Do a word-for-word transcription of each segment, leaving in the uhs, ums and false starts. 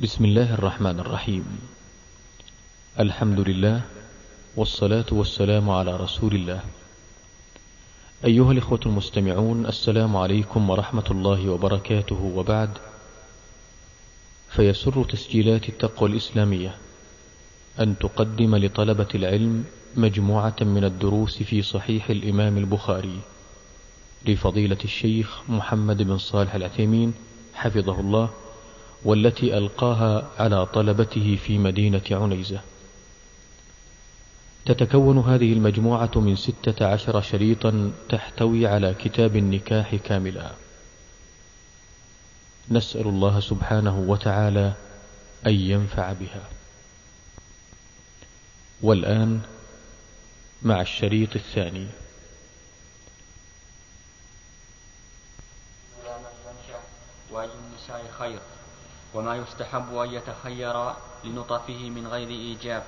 بسم الله الرحمن الرحيم. الحمد لله والصلاة والسلام على رسول الله. أيها الإخوة المستمعون، السلام عليكم ورحمة الله وبركاته، وبعد، فيسر تسجيلات التقوى الإسلامية أن تقدم لطلبة العلم مجموعة من الدروس في صحيح الإمام البخاري لفضيلة الشيخ محمد بن صالح العثيمين حفظه الله، والتي ألقاها على طلبته في مدينة عنيزة. تتكون هذه المجموعة من ستة عشر شريطا تحتوي على كتاب النكاح كاملا. نسأل الله سبحانه وتعالى أن ينفع بها. والآن مع الشريط الثاني. وأي النساء خير، وما يستحب أن يتخير لنطفه من غير إيجاب.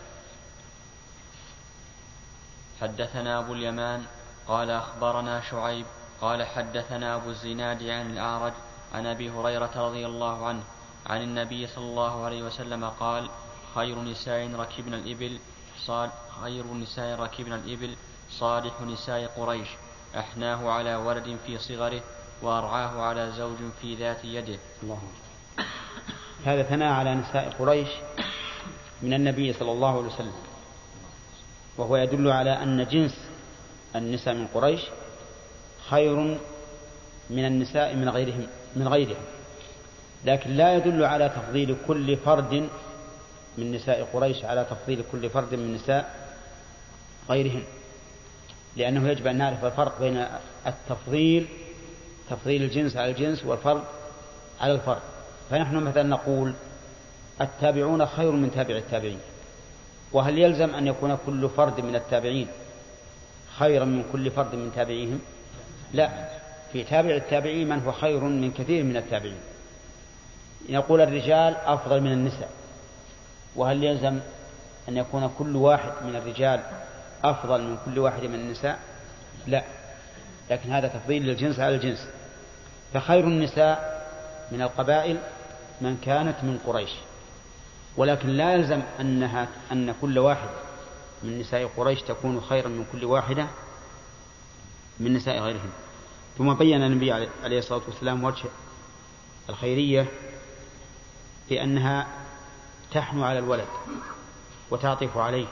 حدثنا أبو اليمان قال أخبرنا شعيب قال حدثنا أبو الزناد عن الأعرج عن أبي هريرة رضي الله عنه عن النبي صلى الله عليه وسلم قال: خير نساء ركبن الإبل صاد خير نساء ركبن الإبل صالح نساء قريش، أحناه على ولد في صغره وأرعاه على زوج في ذات يده. الله. هذا ثناء على نساء قريش من النبي صلى الله عليه وسلم، وهو يدل على أن جنس النساء من قريش خير من النساء من غيرهم من غيرهم لكن لا يدل على تفضيل كل فرد من نساء قريش على تفضيل كل فرد من نساء غيرهم، لأنه يجب أن نعرف الفرق بين التفضيل تفضيل الجنس على الجنس والفرد على الفرد. فنحن مثلا نقول التابعون خير من تابع التابعين، وهل يلزم أن يكون كل فرد من التابعين خيرا من كل فرد من تابعيهم؟ لا، في تابع التابعين من هو خير من كثير من التابعين. نقول الرجال أفضل من النساء، وهل يلزم أن يكون كل واحد من الرجال أفضل من كل واحد من النساء؟ لا، لكن هذا تفضيل للجنس على الجنس. فخير النساء من القبائل من كانت من قريش، ولكن لا يلزم أنها أن كل واحد من نساء قريش تكون خيرا من كل واحدة من نساء غيرهم. ثم بين النبي عليه الصلاة والسلام وجه الخيرية بأنها تحنو على الولد وتعطف عليه،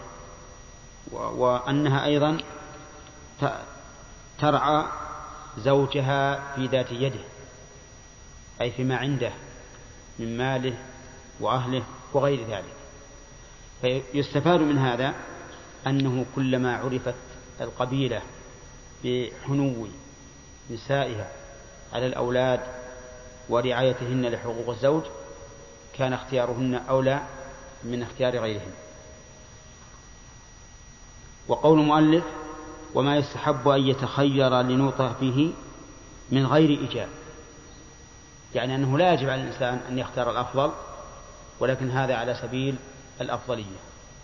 وأنها أيضا ترعى زوجها في ذات يده، أي فيما عنده من ماله وأهله وغير ذلك. فيستفاد من هذا أنه كلما عرفت القبيلة بحنو نسائها على الأولاد ورعايتهن لحقوق الزوج كان اختيارهن أولى من اختيار غيرهن. وقول المؤلف: وما يستحب أن يتخير لنطفه من غير إيجاب، يعني أنه لا يجب على الإنسان أن يختار الأفضل، ولكن هذا على سبيل الأفضلية.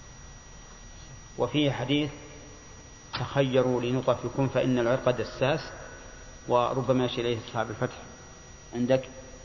وفيه حديث: تخيروا لنطفكم فإن العرق دساس، وربما يشير إليه أصحاب الفتح عندك.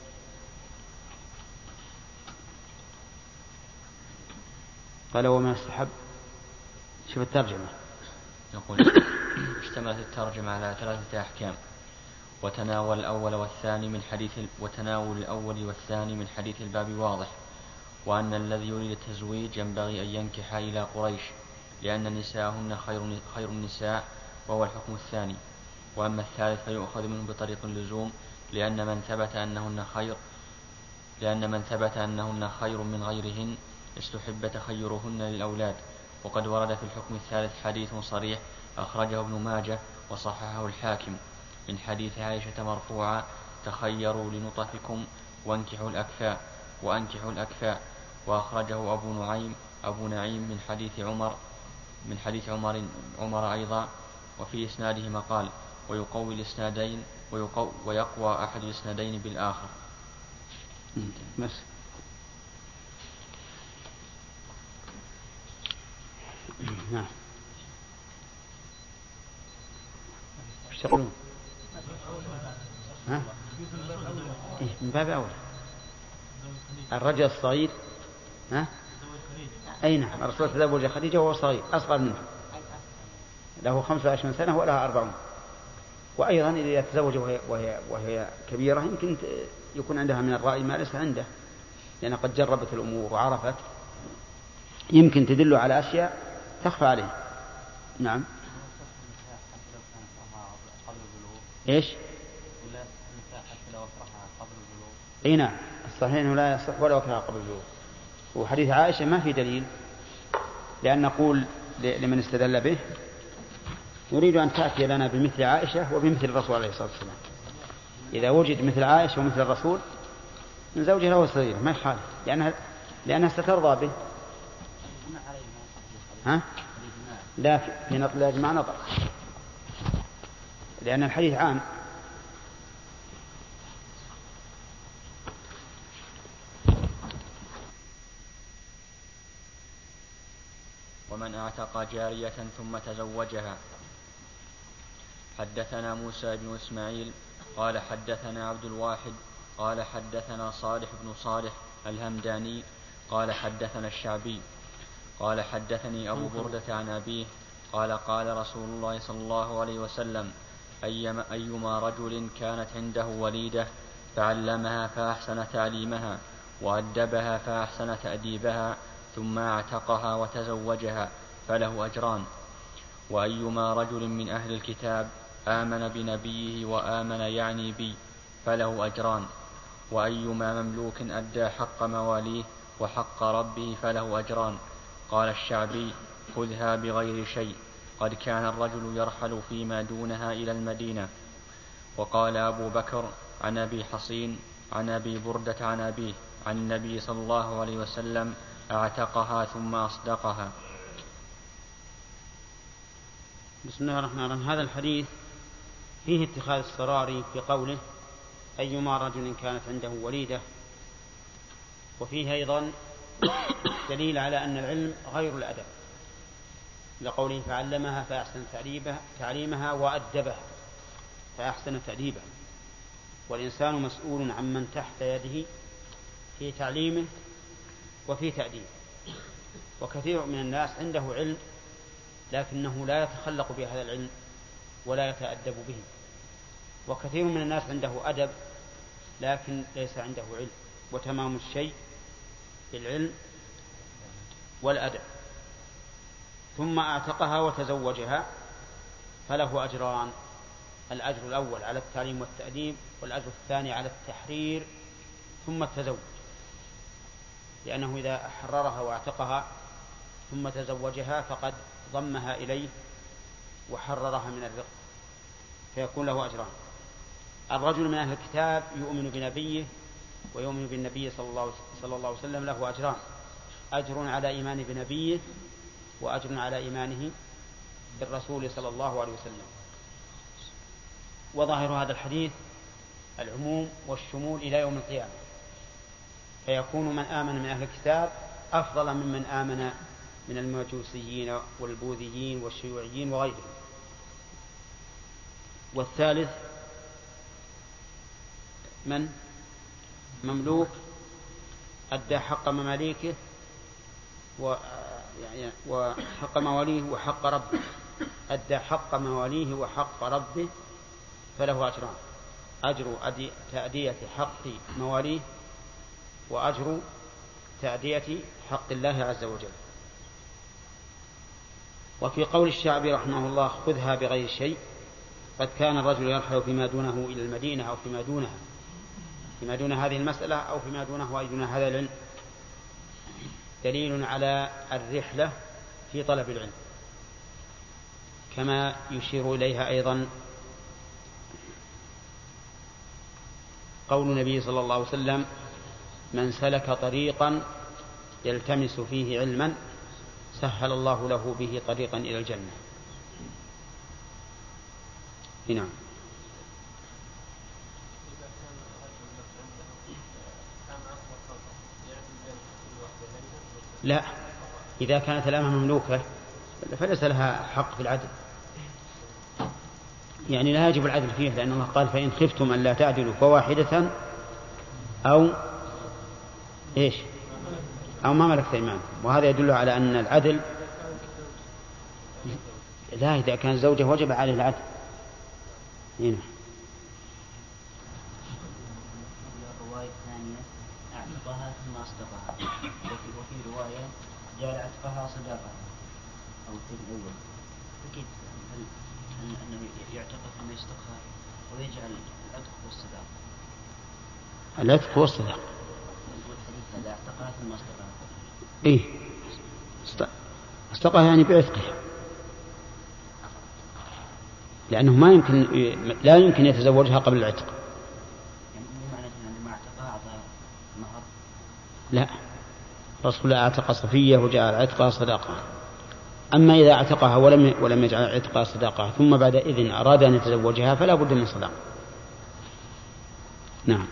قال: وما يستحب. شوف الترجمة. يقول: اشتملت الترجمة على ثلاثة أحكام: وتناول الأول والثاني من حديث وتناول الأول والثاني من حديث الباب واضح، وأن الذي يريد التزويج ينبغي أن ينكح إلى قريش، لأن نساءهن خير خير النساء، وهو الحكم الثاني. وأما الثالث فيؤخذ منه بطريق اللزوم، لأن من ثبت أنهن خير لأن من ثبت أنهن خير من غيرهن استحب تخيرهن للأولاد. وقد ورد في الحكم الثالث حديث صريح أخرجه ابن ماجه وصححه الحاكم من حديث عائشة مرفوعا: تخيروا لنطفكم وانكحوا الأكفاء وأنكحوا الأكفاء. وأخرجه أبو نعيم أبو نعيم من حديث عمر من حديث عمر عمر أيضا، وفي إسناده مقال: ويقوي الإسنادين ويقوى أحد الإسنادين بالآخر. بس. نعم. ايش تقولون؟ ها؟ إيه من باب أول. الرجل الصغير ها؟ أي نعم، الرسول تزوج خديجة وهو صغير أصغر منه، له خمسة وعشرين سنة ولها أربعون. وأيضا إذا تزوج وهي, وهي, وهي كبيرة يمكن يكون عندها من الرأي ما ليس عنده، لأن قد جربت الأمور وعرفت، يمكن تدل على أشياء تخفى عليه. نعم. إيش؟ أي نعم، الصحيح أنه لا يصح ولا وكرها قبل البلوغ. وحديث عائشة ما في دليل، لأن نقول لمن استدل به نريد أن تأتي لنا بمثل عائشة وبمثل الرسول عليه الصلاة والسلام. إذا وجد مثل عائشة ومثل الرسول من زوجها له صغيرة ما يخالف، لأنها, لأنها سترضى به. ها؟ لا، في نطق الأجماع نطق، لأن الحديث عام. ومن اعتق جارية ثم تزوجها. حدثنا موسى بن إسماعيل قال حدثنا عبد الواحد قال حدثنا صالح بن صالح الهمداني قال حدثنا الشعبي قال حدثني أبو بردة عن أبيه قال قال رسول الله صلى الله عليه وسلم: أيما, أيما رجل كانت عنده وليدة فعلمها فأحسن تعليمها وأدبها فأحسن تأديبها ثم اعتقها وتزوجها فله أجران. وأيما رجل من أهل الكتاب آمن بنبيه وآمن يعني بي فله أجران. وأيما مملوك أدى حق مواليه وحق ربه فله أجران. قال الشعبي: خذها بغير شيء، قد كان الرجل يرحل فيما دونها إلى المدينة. وقال أبو بكر عن أبي حصين عن أبي بردة عن أبيه عن النبي صلى الله عليه وسلم: اعتقها ثم أصدقها. بسم الله الرحمن الرحيم. هذا الحديث فيه اتخاذ السراري في قوله: أيما رجل كانت عنده وليدة، وفيه أيضا دليل على أن العلم غير الأدب، لقوله: فعلمها فأحسن تعليمها وأدبها فأحسن تأديبها. والإنسان مسؤول عمن تحت يده في تعليمه وفي تأديبه. وكثير من الناس عنده علم لكنه لا يتخلق بهذا العلم ولا يتأدب به، وكثير من الناس عنده أدب لكن ليس عنده علم. وتمام الشيء بالعلم والأدب. ثم اعتقها وتزوجها فله أجران: الأجر الأول على التعليم والتأديب، والأجر الثاني على التحرير ثم التزوج، لأنه إذا حررها واعتقها ثم تزوجها فقد ضمها إليه وحررها من الرق، فيكون له أجران. الرجل من أهل الكتاب يؤمن بنبيه ويؤمن بالنبي صلى الله عليه وسلم له أجران: أجر على إيمان بنبيه وأجر على إيمانه بالرسول صلى الله عليه وسلم. وظاهر هذا الحديث العموم والشمول إلى يوم القيامة، فيكون من آمن من أهل الكتاب أفضل ممن آمن من المجوسيين والبوذيين والشيوعيين وغيرهم. والثالث من مملوك أدى حق مماليكه وحق مواليه وحق ربه، أدى حق مواليه وحق ربه فله أجران: أجر تأدية حق مواليه وأجر تأدية حق الله عز وجل. وفي قول الشعبي رحمه الله: خذها بغير شيء، قد كان الرجل يرحل فيما دونه إلى المدينة أو فيما دونها، فيما دون هذه المسألة أو فيما دونه أي دون هذا العلم، دليل على الرحلة في طلب العلم. كما يشير إليها أيضا قول النبي صلى الله عليه وسلم: من سلك طريقا يلتمس فيه علما سهل الله له به طريقا إلى الجنة. هنا لا، إذا كانت الأمة مملوكة فليس لها حق في العدل، يعني لا يجب العدل فيه، لأن الله قال: فإن خفتم أن لا تعدلوا فواحدة أو إيش أو ما ملكت أيمانكم، وهذا يدل على أن العدل لا، إذا كان زوجه وجب عليه العدل. هنا الرواية الثانية أعتقها ثم أصدقها، وفي رواية جعل عتقها صداقة أو الأول، فكيف أنه يعتق ثم يصدقها ويجعل العتق والصداقة؟ العتق والصداقة والحديث هذا أعتقها ثم أصدقها. إيه أصدقها يعني بعتقها، لأنه ما يمكن لا يمكن يتزوجها قبل العتق. يعني معنى أنه ما اعتقها أعطى مهر؟ لا، رسول الله اعتق صفية وجعل عتقها صداقة. أما إذا اعتقها ولم ولم يجعل عتقها صداقة ثم بعد إذن أراد أن يتزوجها فلا بد من صداقة. نعم.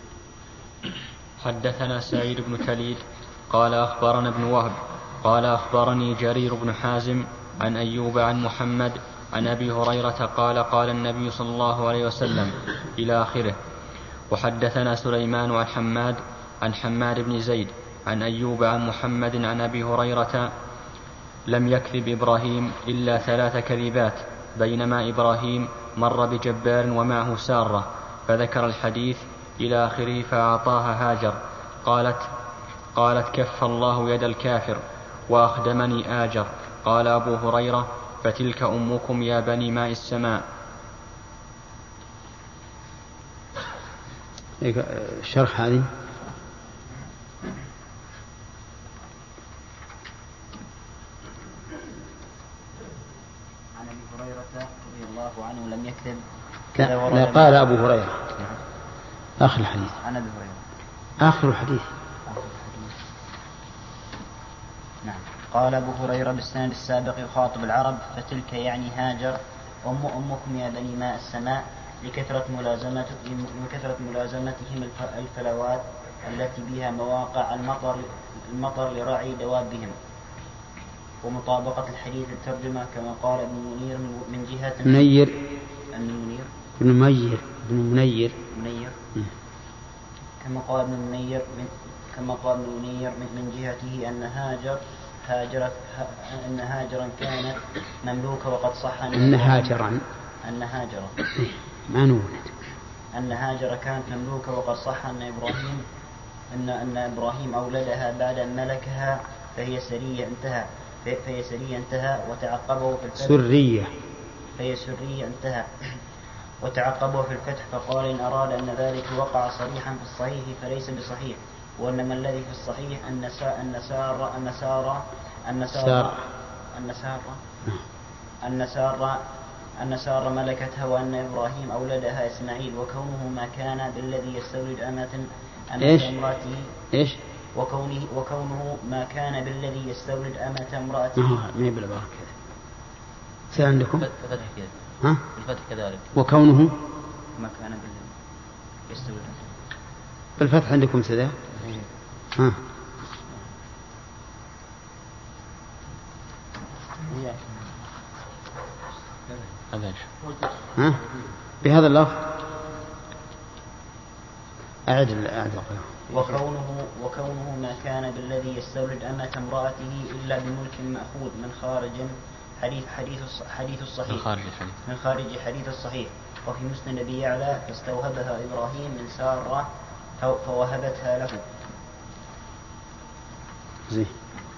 حدثنا سعيد بن كليد قال أخبرنا ابن وهب قال أخبرني جرير بن حازم عن أيوب عن محمد عن أبي هريرة قال قال النبي صلى الله عليه وسلم إلى آخره. وحدثنا سليمان عن حماد عن حماد بن زيد عن أيوب عن محمد عن أبي هريرة لم يكذب إبراهيم إلا ثلاث كذبات بينما إبراهيم مر بجبار ومعه سارة، فذكر الحديث إلى آخره فأعطاها هاجر. قالت قالت كف الله يد الكافر وأخدمني آجر. قال أبو هريرة فتلك أمكم يا بني ماء السماء. الشرح هذه عن أبي هريرة رضي الله عنه لم يكذب. لا, لا قال أبو هريرة آخر الحديث. عن أبي هريرة آخر الحديث. نعم. قال أبو هريرة بالسند السابق يخاطب العرب فتلك يعني هاجر أم أمكم يا بني ماء السماء لكثرة ملازمة لكثرة ملازمتهم الفلوات التي بها مواقع المطر المطر لرعي دوابهم، ومطابقة الحديث الترجمة كما قال ابن منير من جهة منير المنير ابن منير ابن منير منير كما قال ابن منير من كما قال ابن منير من جهته أن هاجر هاجرت أن هاجرا كانت مملوكة وقد صح أن هاجرا أن هاجرا ما نولد أن هاجر كانت مملوكة وقد صح أن إبراهيم أن أن إبراهيم أولدها بعد أن ملكها فهي سرية انتهى فهي سرية انتهى وتعقبه في الفتح سرية فهي سرية انتهى وتعقبه في الفتح فقال إن أراد أن ذلك وقع صريحا في الصحيح فليس بصحيح، وإنما الذي في الصحيح أن سا أن سار أن سار أن سار أن سار أن سار أن سار ملكتها وأن إبراهيم أولدها إسماعيل، وكونه ما كان بالذي يستولد أمة أمة امرأته إيش وكونه وكونه ما كان بالذي يستولد أمة امرأته ما هي بالعبارة كذا سأل عندكم الفتح كذا ها الفتح كذلك وكونه ما كان بالذي يستولد بالفتح عندكم سذا ها ها بهذا اللفظ أعد أعد وكونه وكونه ما كان بالذي يستولد أمة امرأته إلا بملك مأخوذ من خارج حديث حديث حديث الصحيح من خارج الحديث من خارج حديث الصحيح. وفي مسند أبي يعلى فاستوهبها إبراهيم من سارة فوهبتها له. زين.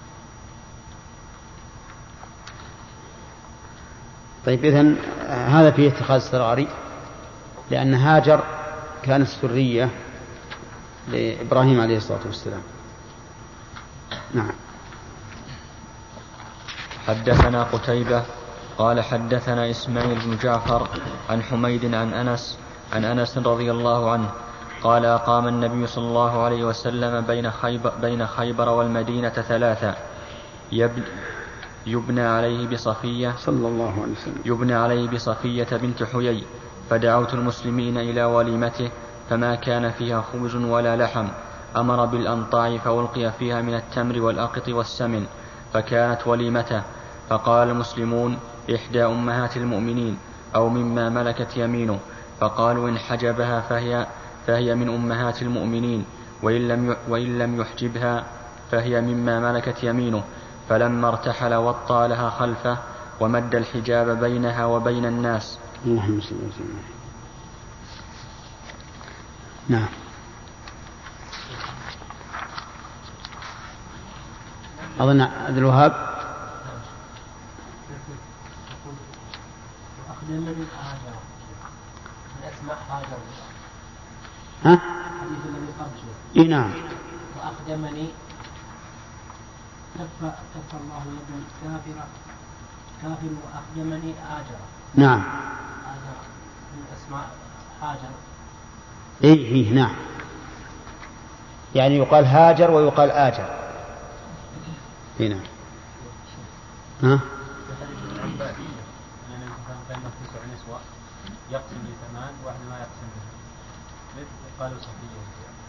طيب إذن هذا فيه اتخاذ السراري لأن هاجر كانت سرية لإبراهيم عليه الصلاة والسلام. نعم. حدثنا قتيبة قال حدثنا إسماعيل بن جعفر عن حميد عن أنس عن أنس رضي الله عنه قال أقام النبي صلى الله عليه وسلم بين خيبر, بين خيبر والمدينة ثلاثة يبنى عليه بصفية صلى الله عليه وسلم يبنى عليه بصفية بنت حيي، فدعوت المسلمين إلى وليمته فما كان فيها خبز ولا لحم، أمر بالأنطاع فألقي فيها من التمر والأقط والسمن فكانت وليمته. فقال المسلمون إحدى أمهات المؤمنين أو مما ملكت يمينه، فقالوا إن حجبها فهي, فهي من أمهات المؤمنين، وإن لم وإن لم يحجبها فهي مما ملكت يمينه. فلما ارتحل وطى لها خلفه ومد الحجاب بينها وبين الناس. اللهم صل وسلم. نعم. أظن عبد الوهاب. أخدمني هاجر الأسماء هاجر. ها؟ الحديث الذي قبله. إيه نعم. وأخدمني كف كف الله يد كافرة كافر وأخدمني آجر. نعم. هذا من أسماء هاجر. إيه إيه نعم. يعني يقال هاجر ويقال آجر. إيه نعم. ها؟ يقسم لثمان واحد ما يقسم به قالوا صفية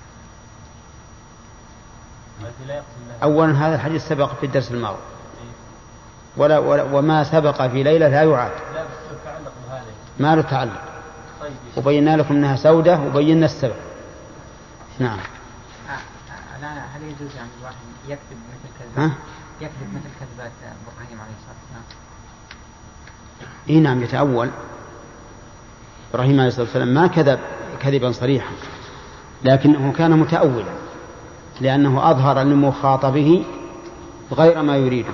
لا يقسم لها. أولا هذا الحديث سبق في الدرس الماضي ولا, ولا وما سبق في ليلة لا يعاد. لا بس تعلق بهذا ما له تعلق. طيب. وبينا لكم أنها سودة وبينا السبب. نعم. لا هل يجوز يعني الواحد يكذب مثل كذبات يكذب مثل كذبات إبراهيم عليه الصلاة والسلام؟ إيه نعم يتأول. إبراهيم عليه الصلاة والسلام ما كذب كذبا صريحا لكنه كان متأولا لأنه أظهر لمخاطبه غير ما يريده.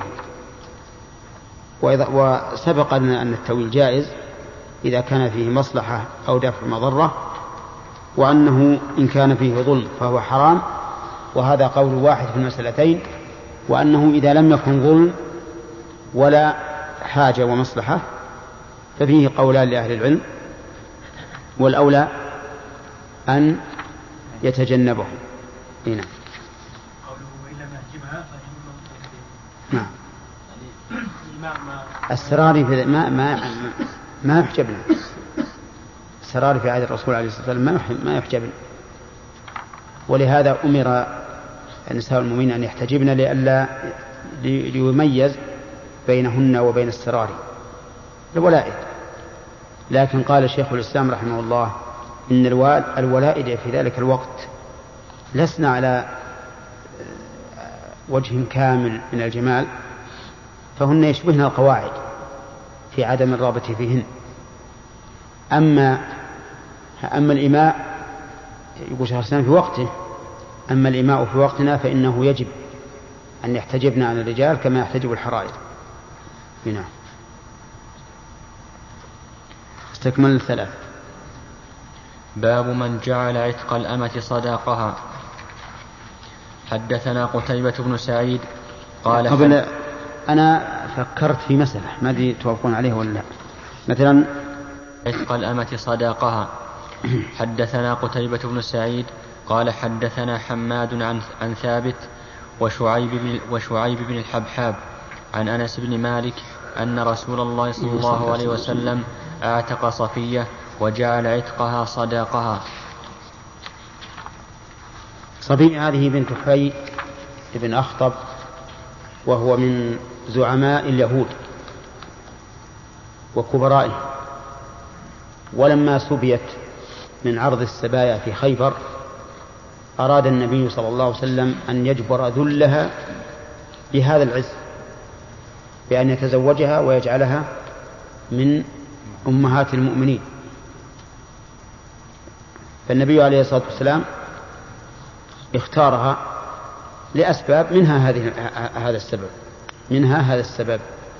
وسبق لنا أن التأويل جائز إذا كان فيه مصلحة أو دفع مضرة وأنه إن كان فيه ظلم فهو حرام وهذا قول واحد في المسألتين وأنه إذا لم يكن ظلم ولا حاجة ومصلحة ففيه قولان لأهل العلم والأولى أن يتجنبه. هنا نعم. السراري في ما ما ما يحجبنا. السراري في عهد الرسول عليه الصلاة والسلام ما ما يحجبنا ولهذا أمر النساء المؤمنين أن يحتجبن لئلا ليميز بينهن وبين السراري الولائد. لكن قال شيخ الإسلام رحمه الله إن الولائد في ذلك الوقت لسنا على وجه كامل من الجمال فهن يشبهن القواعد في عدم الرغبة فيهن. أما أما الإماء يقول شيخ الإسلام في وقته أما الإماء في وقتنا فإنه يجب أن يحتجبن عن الرجال كما يحتجب الحرائر. هنا استكمل الثلاث. باب من جعل عتق الأمة صداقها. حدثنا قتيبة بن سعيد قال قبل أنا فكرت في مسألة ما أدري توافقون عليه ولا لا. مثلا عتق الأمة صداقها. حدثنا قتيبة بن سعيد قال حدثنا حماد عن, عن ثابت وشعيب بن, وشعيب بن الحبحاب عن أنس بن مالك أن رسول الله صلى الله عليه وسلم اعتق صفية وجعل عتقها صداقها. صفية هذه بنت حي بن أخطب وهو من زعماء اليهود وكبرائهم ولما سبيت من عرض السبايا في خيبر أراد النبي صلى الله عليه وسلم أن يجبر ذلها بهذا العز بأن يتزوجها ويجعلها من أمهات المؤمنين. فالنبي عليه الصلاة والسلام اختارها لأسباب منها هذه هذا السبب منها هذا السبب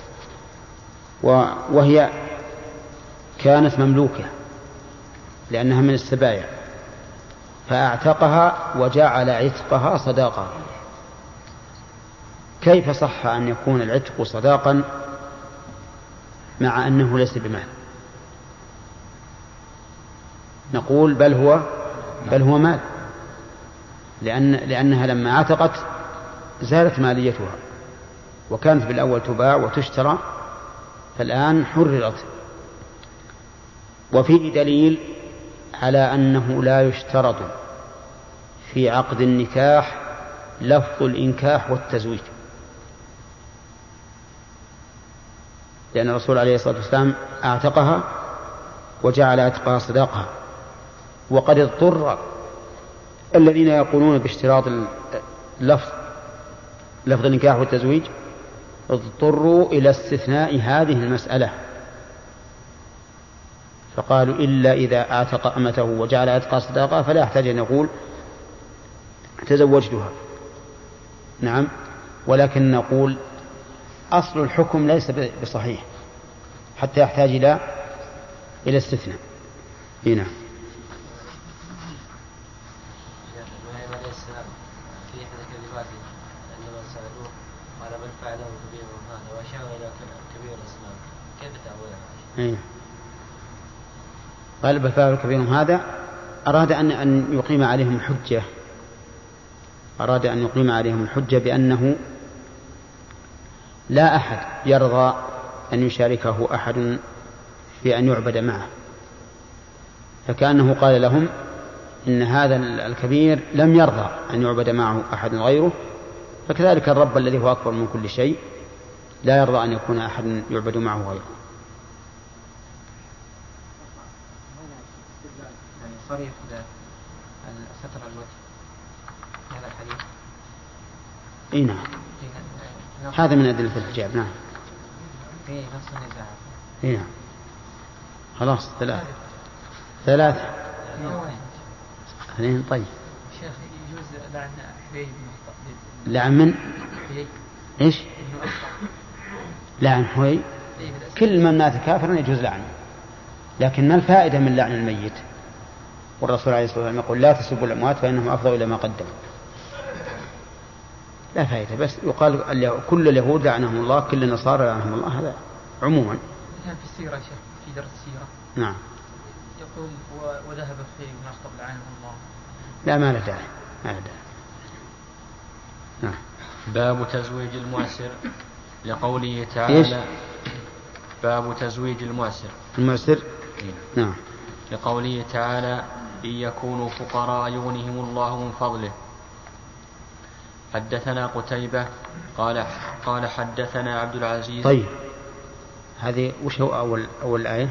وهي كانت مملوكة لأنها من السبايا فأعتقها وجعل عتقها صداقا. كيف صح أن يكون العتق صداقا مع أنه ليس بمال؟ نقول بل هو بل هو مال لأن لأنها لما عتقت زالت ماليتها وكانت بالأول تباع وتشترى فالآن حررت. وفيه دليل على أنه لا يشترط في عقد النكاح لفظ الإنكاح والتزويج لأن الرسول عليه الصلاة والسلام اعتقها وجعل عتقها صداقها وقد اضطر الذين يقولون باشتراط اللفظ لفظ النكاح والتزويج اضطروا إلى استثناء هذه المسألة، فقالوا إلا إذا اعتق أمته وجعل عتقها صداقة فلا يحتاج أن يقول تزوجتها. نعم، ولكن نقول أصل الحكم ليس بصحيح حتى يحتاج إلى إلى استثناء. هنا قال بل فاعل كبيرهم هذا أراد أن أن يقيم عليهم الحجة أراد أن يقيم عليهم الحجة بأنه لا أحد يرضى أن يشاركه أحد في أن يعبد معه، فكأنه قال لهم إن هذا الكبير لم يرضى أن يعبد معه أحد غيره، فكذلك الرب الذي هو أكبر من كل شيء لا يرضى أن يكون أحد يعبد معه غيره. صريح ستر الوجه هذا الحديث. اي نعم، هذا من أدلة الحجاب. نعم في نص النزاع. اي نعم، خلاص ثلاثة ثلاثة اثنين. طيب شيخ يجوز لعن حيي بن لعن من ايش؟ لعن حوي. كل من مات كافرا يجوز لعنه، لكن ما الفائدة من لعن الميت؟ والرسول عليه الصلاة والسلام يقول لا تسبوا الأموات فإنهم أفضوا إلى ما قدموا. لا فائدة، بس يقال كل اليهود لعنهم الله، كل النصارى لعنهم الله، هذا عموما. كان في السيرة شيخ في درس السيرة. نعم. يقول وذهب في بن أخطب لعنه الله. لا ما له داعي، ما له داعي. نعم. باب تزويج المعسر لقوله تعالى. إيش؟ باب تزويج المعسر. المعسر. نعم. لقوله تعالى إن يكونوا فقراء يغنهم الله من فضله. حدثنا قتيبة قال قال حدثنا عبد العزيز. طيب هذه وش هو أول أول آية؟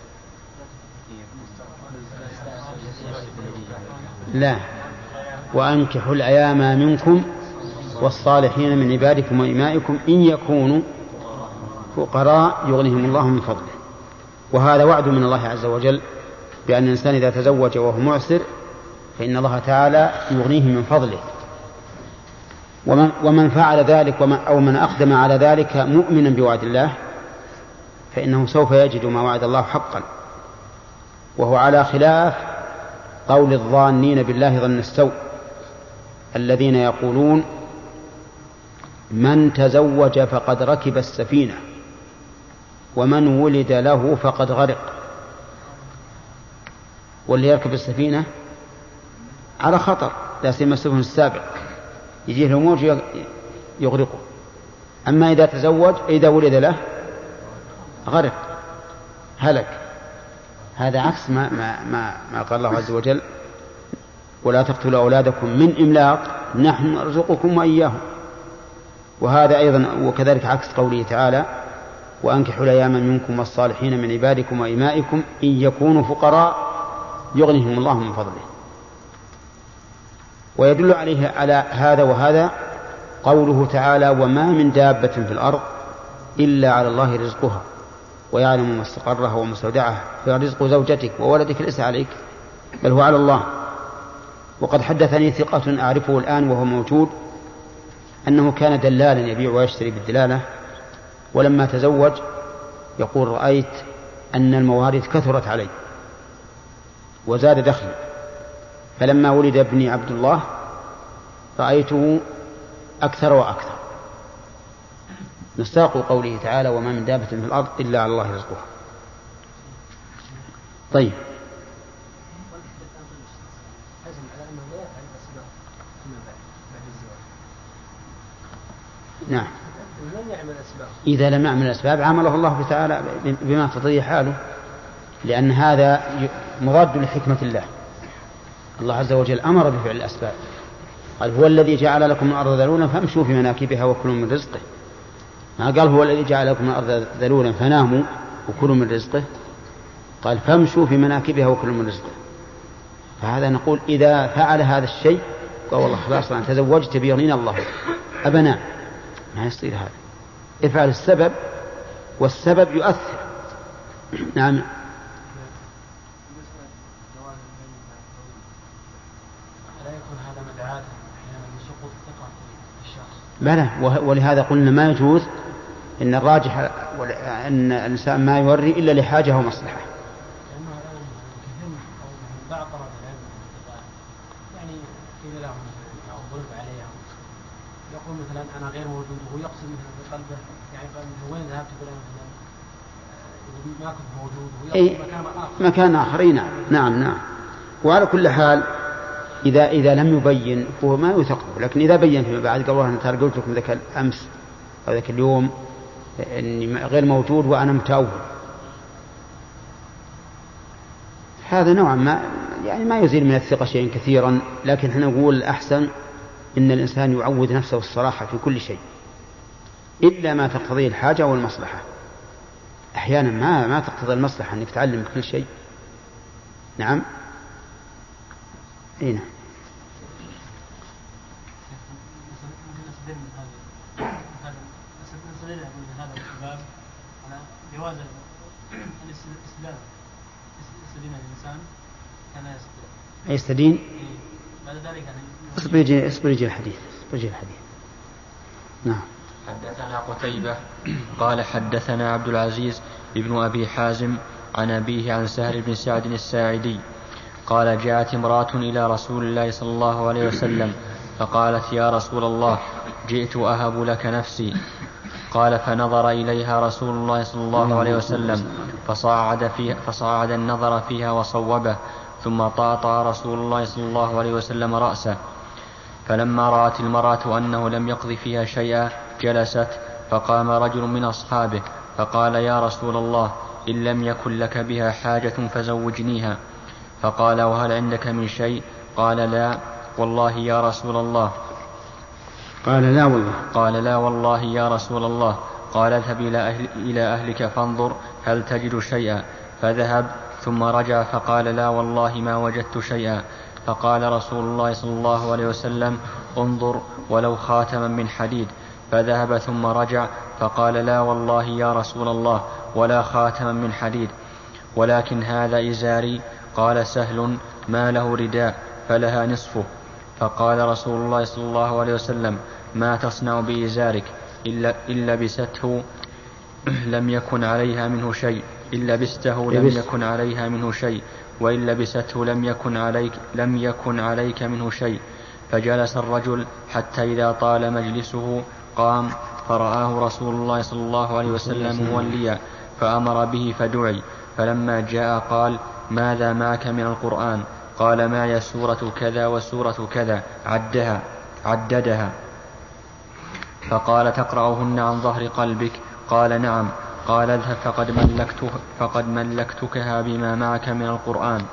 لا، وأنكحوا الأيام منكم والصالحين من عبادكم وإمائكم إن يكونوا فقراء يغنهم الله من فضله. وهذا وعد من الله عز وجل بأن الإنسان إذا تزوج وهو معسر فإن الله تعالى يغنيه من فضله. ومن, ومن فعل ذلك ومن أو من أقدم على ذلك مؤمنا بوعد الله فإنه سوف يجد ما وعد الله حقا، وهو على خلاف قول الظانين بالله ظن السوء الذين يقولون من تزوج فقد ركب السفينة ومن ولد له فقد غرق. واللي يركب السفينة على خطر، لا سيما السفن السابق يجيه الموج يغرقه، أما إذا تزوج إذا ولد له غرق هلك. هذا عكس ما, ما, ما, ما قال الله عز وجل ولا تقتلوا أولادكم من إملاق نحن نرزقكم وإياهم. وهذا أيضا وكذلك عكس قوله تعالى وأنكحوا الأيام منكم والصالحين من عبادكم وإمائكم إن يكونوا فقراء يغنيهم الله من فضله. ويدل عليه على هذا وهذا قوله تعالى وما من دابة في الأرض إلا على الله رزقها ويعلم مستقرها ومستودعها فرزق زوجتك وولدك ليس عليك بل هو على الله. وقد حدثني ثقة أعرفه الآن وهو موجود أنه كان دلالا يبيع ويشتري بالدلالة، ولما تزوج يقول رأيت أن الموارد كثرت علي وزاد دخلي، فلما ولد ابني عبد الله رأيته أكثر وأكثر. مصداق قوله تعالى وما من دابة في الأرض إلا على الله رزقها. طيب نعم، إذا لم يعمل الأسباب عمله الله تعالى بما تقتضيه حاله، لأن هذا مضاد لحكمة الله. الله عز وجل أمر بفعل الأسباب، قال هو الذي جعل لكم الأرض ذلولا فامشوا في مناكبها وكلوا من رزقه. ما قال هو الذي جعل لكم الأرض ذلولا فناموا وكلوا من رزقه، قال فامشوا في مناكبها وكلوا من رزقه. فهذا نقول إذا فعل هذا الشيء قال والله خلاص أنا تزوجت بيغنينا الله أبناء، ما يصير هذا. افعل السبب والسبب يؤثر. نعم. بلى، ولهذا قلنا ما يجوز، إن الراجح أن الإنسان ما يوري إلا لحاجة ومصلحة. يعني إذا لهم أو ضرب عليهم يقول مثلا أنا غير موجود وهو يقصد مثلا بقلبه يعني وين ذهبت بلا مثلا ما كنت موجود وهو يقصد مكان آخر مكان آخر. نعم نعم نعم. وعلى كل حال إذا إذا لم يبين هو ما يثقه، لكن إذا بين فيما بعد قال والله أنا ترى قلت لكم ذاك الأمس أو ذاك اليوم إني غير موجود وأنا متأول، هذا نوعا ما يعني ما يزيل من الثقة شيئا كثيرا، لكن احنا نقول الأحسن إن الإنسان يعود نفسه الصراحة في كل شيء إلا ما تقتضيه الحاجة والمصلحة. أحيانا ما ما تقتضي المصلحة أنك تعلم كل شيء. نعم. إيه نعم. هذا الباب على جواز الاستدلال يستدين الإنسان كان يستدين يستدين بعد ذلك اصبر يجي اصبر يجي الحديث اصبر يجي الحديث. نعم. حدثنا قتيبة قال حدثنا عبد العزيز ابن أبي حازم عن أبيه عن سهل بن سعد الساعدي قال جاءت امرأة إلى رسول الله صلى الله عليه وسلم فقالت يا رسول الله جئت أهب لك نفسي. قال فنظر إليها رسول الله صلى الله عليه وسلم فصاعد, فيها فصاعد النظر فيها وصوبه، ثم طاطا رسول الله صلى الله عليه وسلم رأسه. فلما رأت المرأة أنه لم يقض فيها شيئا جلست، فقام رجل من أصحابه فقال يا رسول الله إن لم يكن لك بها حاجة فزوجنيها. فقال وهل عندك من شيء؟ قال لا والله يا رسول الله. قال لا والله قال لا والله يا رسول الله. قال اذهب إلى, أهل إلى أهلك فانظر هل تجد شيئا. فذهب ثم رجع فقال لا والله ما وجدت شيئا. فقال رسول الله صلى الله عليه وسلم انظر ولو خاتما من حديد. فذهب ثم رجع فقال لا والله يا رسول الله ولا خاتما من حديد ولكن هذا إزاري. قال سهل ما له رداء فلها نصفه. فقال رسول الله صلى الله عليه وسلم ما تصنع بإزارك؟ إلا, إلا بسته لم يكن عليها منه شيء إلا بسته لم يكن عليها منه شيء وإن لبسته لم يكن عليك لم يكن عليك منه شيء. فجلس الرجل حتى إذا طال مجلسه قام فرآه رسول الله صلى الله عليه وسلم موليا فأمر به فدعي. فلما جاء قال ماذا معك من القرآن؟ قال معي سورة كذا وسورة كذا عدها عددها. فقال تقرأهن عن ظهر قلبك؟ قال نعم. قال اذهب فقد, ملكته فقد ملكتكها بما معك من القرآن.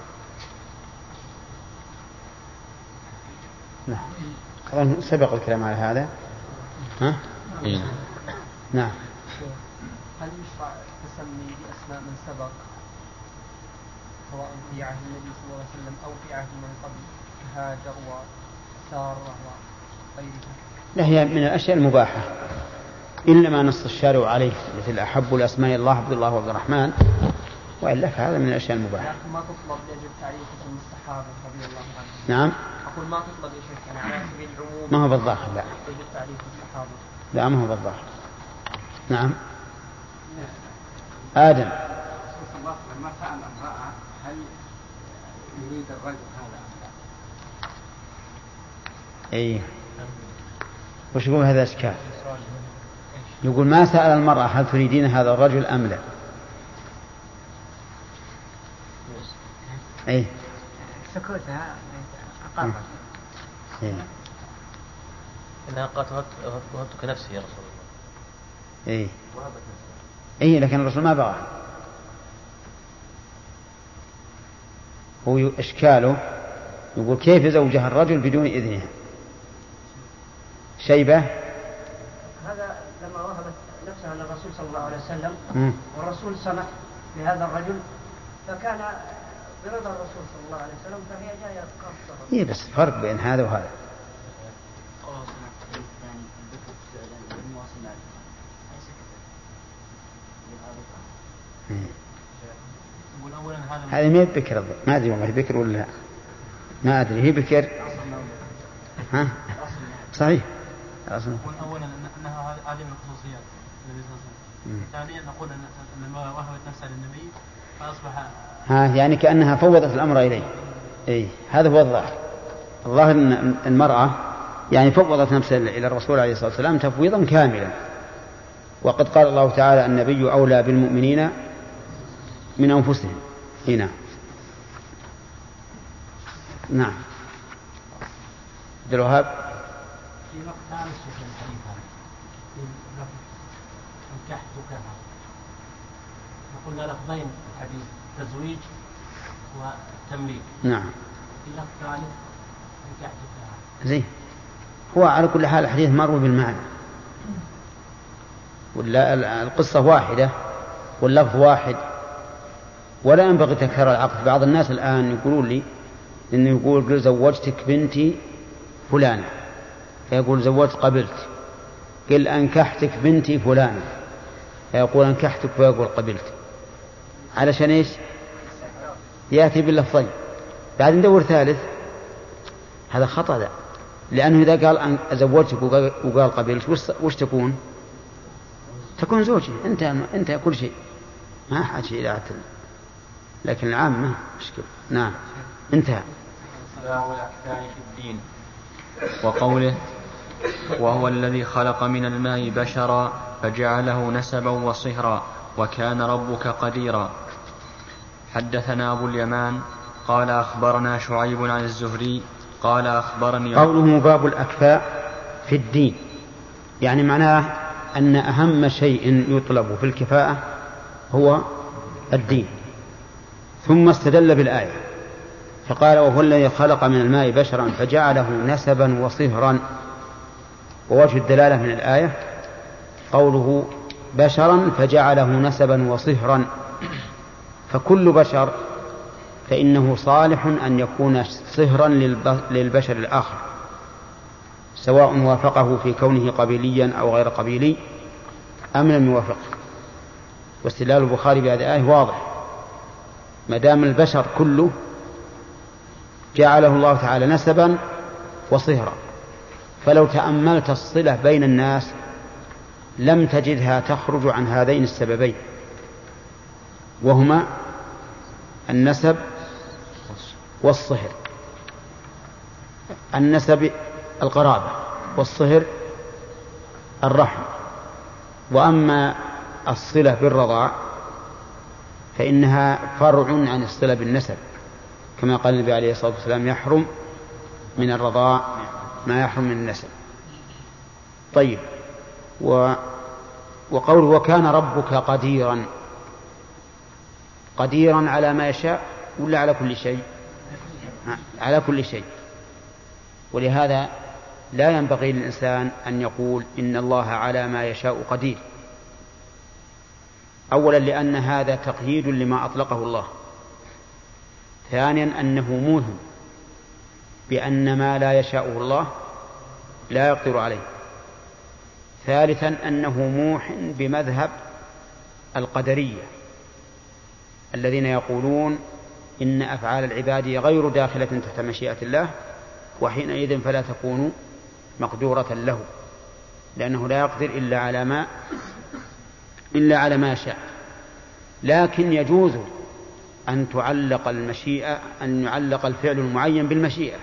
نعم. سبق الكلام على هذا. ها؟ إيه؟ نعم. هل يشرع تسمي بأسماء من سبق سواء في عهد النبي صلى الله عليه وسلم أو في عهد من قبل كهاجر وسارة وغيرها؟ لا، هي من الأشياء المباحة إلا ما نص الشارع عليه مثل أحب الأسماء الله عبد الله وعبد الرحمن، وإلا فهذا من الأشياء المباحة. لكن ما تطلب لأجل تعريف اسم الصحابة رضي الله عنهم. نعم. أقول ما تطلب يا شيخ يعني على سبيل العموم. ما هو بالظاهر. لا. لأجل تعريف الصحابة. لا ما هو بالظاهر. نعم. آدم. لما سأل امرأة هل يريد الرجل هذا؟ أي. وش يقول هذا إشكال؟ يقول ما سأل المرأة هل تريدين هذا الرجل أم لا؟ أي. سكوتها أقرب. إيه. إنها قالت وهبتك نفسي يا رسول الله. إيه. إيه لكن الرسول ما بغى. هو إشكاله يقول كيف زوجها الرجل بدون إذنها؟ شيبة هذا لما وهبت نفسها للرسول صلى الله عليه وسلم م. والرسول سمح لهذا الرجل فكان برضا الرسول صلى الله عليه وسلم فهي جاية خاصة. إيه بس فرق بين هذا وهذا. هذه ما هي بكر، ما أدري والله بكر ولا لا، ما أدري هي بكر. ها صحيح. أولا أنها هذه من الخصوصيات النبي صلى الله عليه وسلم. ثانيا نقول أن وهبت نفسها للنبي فأصبح ها يعني كأنها فوضت الأمر إليه. إيه هذا هو الظاهر. الظاهر أن المرأة يعني فوضت نفسها إلى الرسول عليه الصلاة والسلام تفويضا كاملا. وقد قال الله تعالى النبي أولى بالمؤمنين من أنفسهم. هنا نعم. عبد الوهاب في وقت ثالث في الحديث هذا في لفظ أنكحتك، نقول لفظين الحديث تزويج وتمليك. نعم. في لفظ ثالث أنكحتك زين. هو على كل حال الحديث مروي بالمعنى، ولا القصة واحدة واللفظ واحد، ولا ينبغي تكرار العقد. بعض الناس الآن يقولون لي إنه يقول زوجتك بنتي فلانة، فيقول زوجت قبلت، قل أنكحتك بنتي فلانة، فيقول أنكحتك فيقول قبلت، علشان إيش؟ يأتي باللفظين بعد ندور ثالث. هذا خطأ ده، لأنه إذا قال أن زوجتك وقال قبلت وش تكون؟ تكون زوجي أنت أنت كل شيء، ما حاجة إلى عتل. لكن العام ما مشكلة. نعم انتهى. والأحكام في الدين. وقوله وهو الذي خلق من الماء بشرا فجعله نسبا وصهرا وكان ربك قديرا. حدثنا أبو اليمان قال أخبرنا شعيب عن الزهري قال أخبرني. قوله باب الأكفاء في الدين يعني معناه أن أهم شيء يطلب في الكفاءة هو الدين. ثم استدل بالآية فقال وهو الذي خلق من الماء بشرا فجعله نسبا وصهرا. ووجه الدلالة من الآية قوله بشرا فجعله نسبا وصهرا، فكل بشر فإنه صالح أن يكون صهرا للبشر الآخر، سواء وافقه في كونه قبيليا أو غير قبيلي أم لم يوافقه. واستدلال البخاري بهذه الآية واضح، ما دام البشر كله جعله الله تعالى نسبا وصهرا. فلو تأملت الصلة بين الناس لم تجدها تخرج عن هذين السببين، وهما النسب والصهر. النسب القرابة والصهر الرحم. وأما الصلة بالرضاع فإنها فرع عن الصلة بالنسب، كما قال النبي عليه الصلاة والسلام يحرم من الرضاع ما يحرم من النسب. طيب و وقوله وكان ربك قديرا، قديرا على ما يشاء ولا على كل شيء؟ على كل شيء. ولهذا لا ينبغي للإنسان أن يقول إن الله على ما يشاء قدير. أولا لأن هذا تقييد لما أطلقه الله. ثانيا أنه موهم بأن ما لا يشاءه الله لا يقدر عليه. ثالثا أنه موح بمذهب القدرية الذين يقولون إن أفعال العباد غير داخلة تحت مشيئة الله، وحينئذ فلا تكون مقدورة له، لأنه لا يقدر إلا على ما إلا على ما شاء. لكن يجوز أن تعلق المشيئة أن يعلق الفعل المعين بالمشيئة،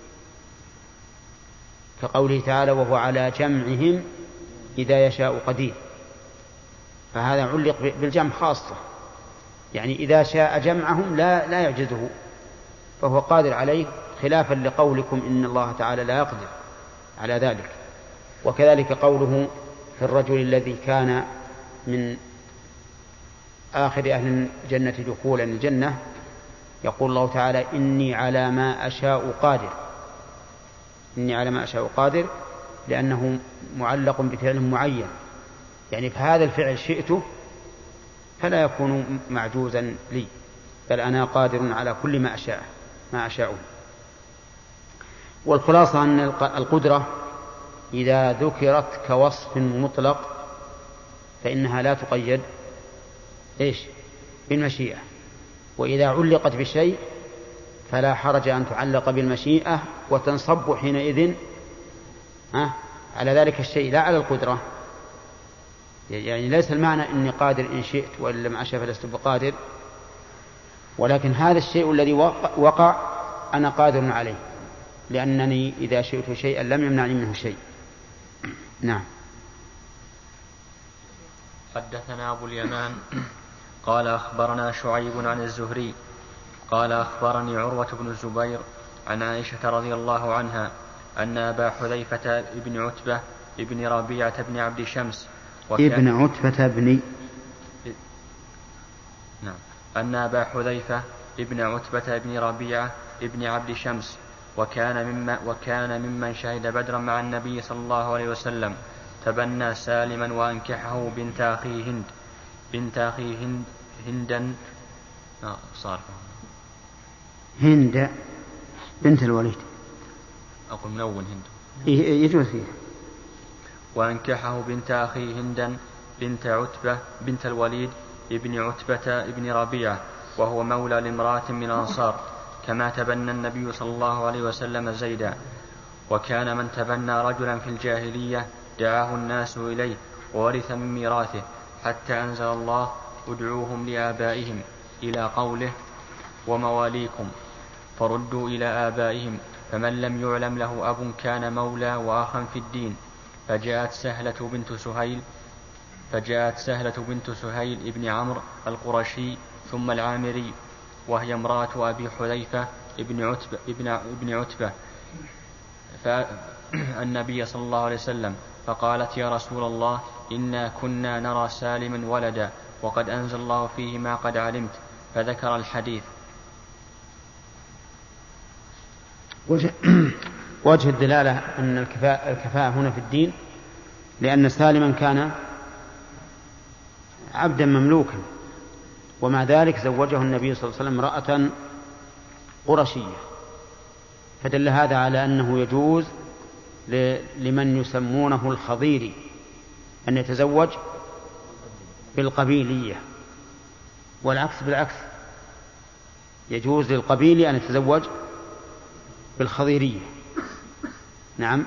كقوله تعالى وهو على جمعهم إذا يشاء قدير، فهذا علق بالجمع خاصة، يعني إذا شاء جمعهم لا لا يعجزه فهو قادر عليه، خلافا لقولكم إن الله تعالى لا يقدر على ذلك. وكذلك قوله في الرجل الذي كان من آخر أهل الجنة دخولا الجنة يقول الله تعالى إني على ما أشاء قادر، إني على ما أشاء قادر، لأنه معلق بفعل معين، يعني في هذا الفعل شئته فلا يكون معجوزا لي. بل أنا قادر على كل ما أشاء ما أشاء. والخلاصة أن القدرة إذا ذكرت كوصف مطلق فإنها لا تقيد إيش بالمشيئة، وإذا علقت بشيء فلا حرج أن تعلق بالمشيئة وتنصب حينئذ على ذلك الشيء لا على القدرة. يعني ليس المعنى إني قادر إن شئت وإن لم أشأ فلست بقادر، ولكن هذا الشيء الذي وقع أنا قادر عليه، لأنني إذا شئت شيئا لم يمنعني منه شيء. نعم. حدثنا أبو اليمان قال أخبرنا شعيب عن الزهري قال أخبرني عروة بن الزبير عن عائشة رضي الله عنها أن أبا حذيفة ابن عتبة ابن ربيعة بن عبد شمس ابن عتبة بن نعم أن أبا حذيفة ابن عتبة ابن ربيعة ابن عبد شمس وكان مما وكان ممن شهد بدرا مع النبي صلى الله عليه وسلم تبنى سالما وأنكحه بنت أخيه هند بنت أخيه هند هندا آه صار هند بنت الوليد أقول منون هند يجوز فيه. وأنكحه بنت أخيه هندا بنت عتبة بنت الوليد ابن عتبة ابن ربيعة وهو مولى لامرأة من الأنصار كما تبنى النبي صلى الله عليه وسلم زيدا. وكان من تبنى رجلا في الجاهلية دعاه الناس إليه وورث من ميراثه حتى أنزل الله ادعوهم لآبائهم إلى قوله ومواليكم فردوا إلى آبائهم فمن لم يعلم له أب كان مولى وأخا في الدين. فجاءت سهلة بنت سهيل فجاءت سهلة بنت سهيل ابن عمرو القرشي ثم العامري وهي امرأة أبي حذيفة ابن عتبة, ابن, ابن عتبة فالنبي صلى الله عليه وسلم فقالت يا رسول الله إنا كنا نرى سالما ولدا وقد أنزل الله فيه ما قد علمت فذكر الحديث. وجه, وجه الدلالة أن الكفاءة, الكفاءة هنا في الدين لأن سالما كان عبدا مملوكا ومع ذلك زوجه النبي صلى الله عليه وسلم امرأة قرشية، فدل هذا على أنه يجوز لمن يسمونه الخضيري أن يتزوج بالقبيلية، والعكس بالعكس يجوز للقبيلي أن يتزوج بالخضيرية. نعم.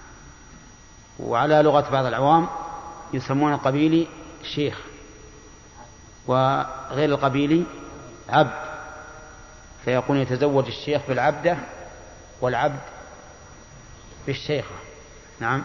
وعلى لغة بعض العوام يسمون القبيلي شيخ وغير القبيلي عبد، فيكون يتزوج الشيخ بالعبدة والعبد بالشيخة. نعم.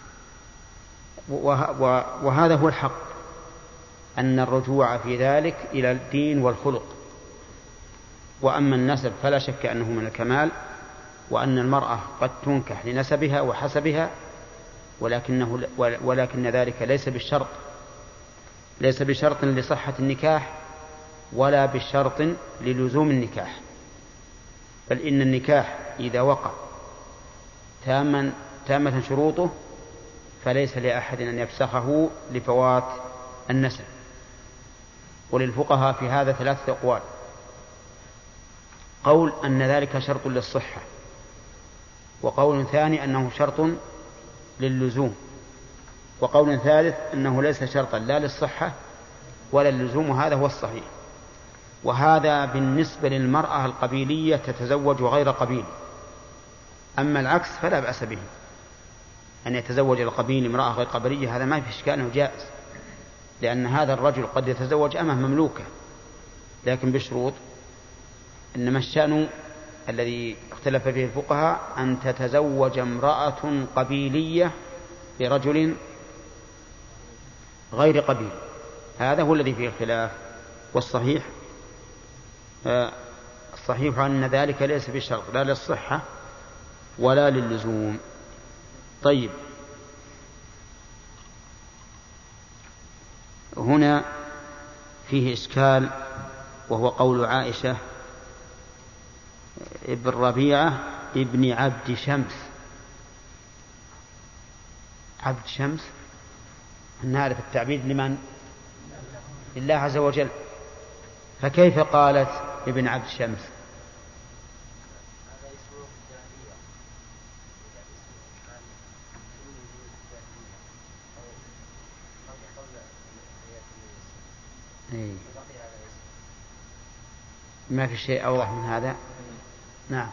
وهذا هو الحق، أن الرجوع في ذلك إلى الدين والخلق. وأما النسب فلا شك أنه من الكمال، وأن المرأة قد تنكح لنسبها وحسبها، ولكنه ولكن ذلك ليس بالشرط ليس بشرط لصحة النكاح ولا بشرط للزوم النكاح، بل إن النكاح إذا وقع تاما تامة شروطه فليس لأحد أن يفسخه لفوات النسب. وللفقهاء في هذا ثلاثة أقوال: قول أن ذلك شرط للصحة، وقول ثاني أنه شرط للزوم، وقول ثالث أنه ليس شرطا لا للصحة ولا للزوم، وهذا هو الصحيح. وهذا بالنسبة للمرأة القبيلية تتزوج غير قبيل. أما العكس فلا بأس به، أن يتزوج القبيل امرأة غير قبلية هذا ما في إشكال أنه جائز، لأن هذا الرجل قد يتزوج أمه مملوكة، لكن بشروط. إنما الشأن الذي اختلف فيه الفقهاء أن تتزوج امرأة قبيلية برجل غير قبيل، هذا هو الذي فيه الخلاف. والصحيح آه الصحيح أن ذلك ليس بشرط لا للصحة ولا للزوم. طيب، هنا فيه إشكال، وهو قول عائشة ابن ربيعة ابن عبد شمس. عبد شمس نعرف التعبيد لمن؟ لله عز وجل، فكيف قالت ابن عبد شمس. إيه. ما في شيء أوضح من هذا. نعم.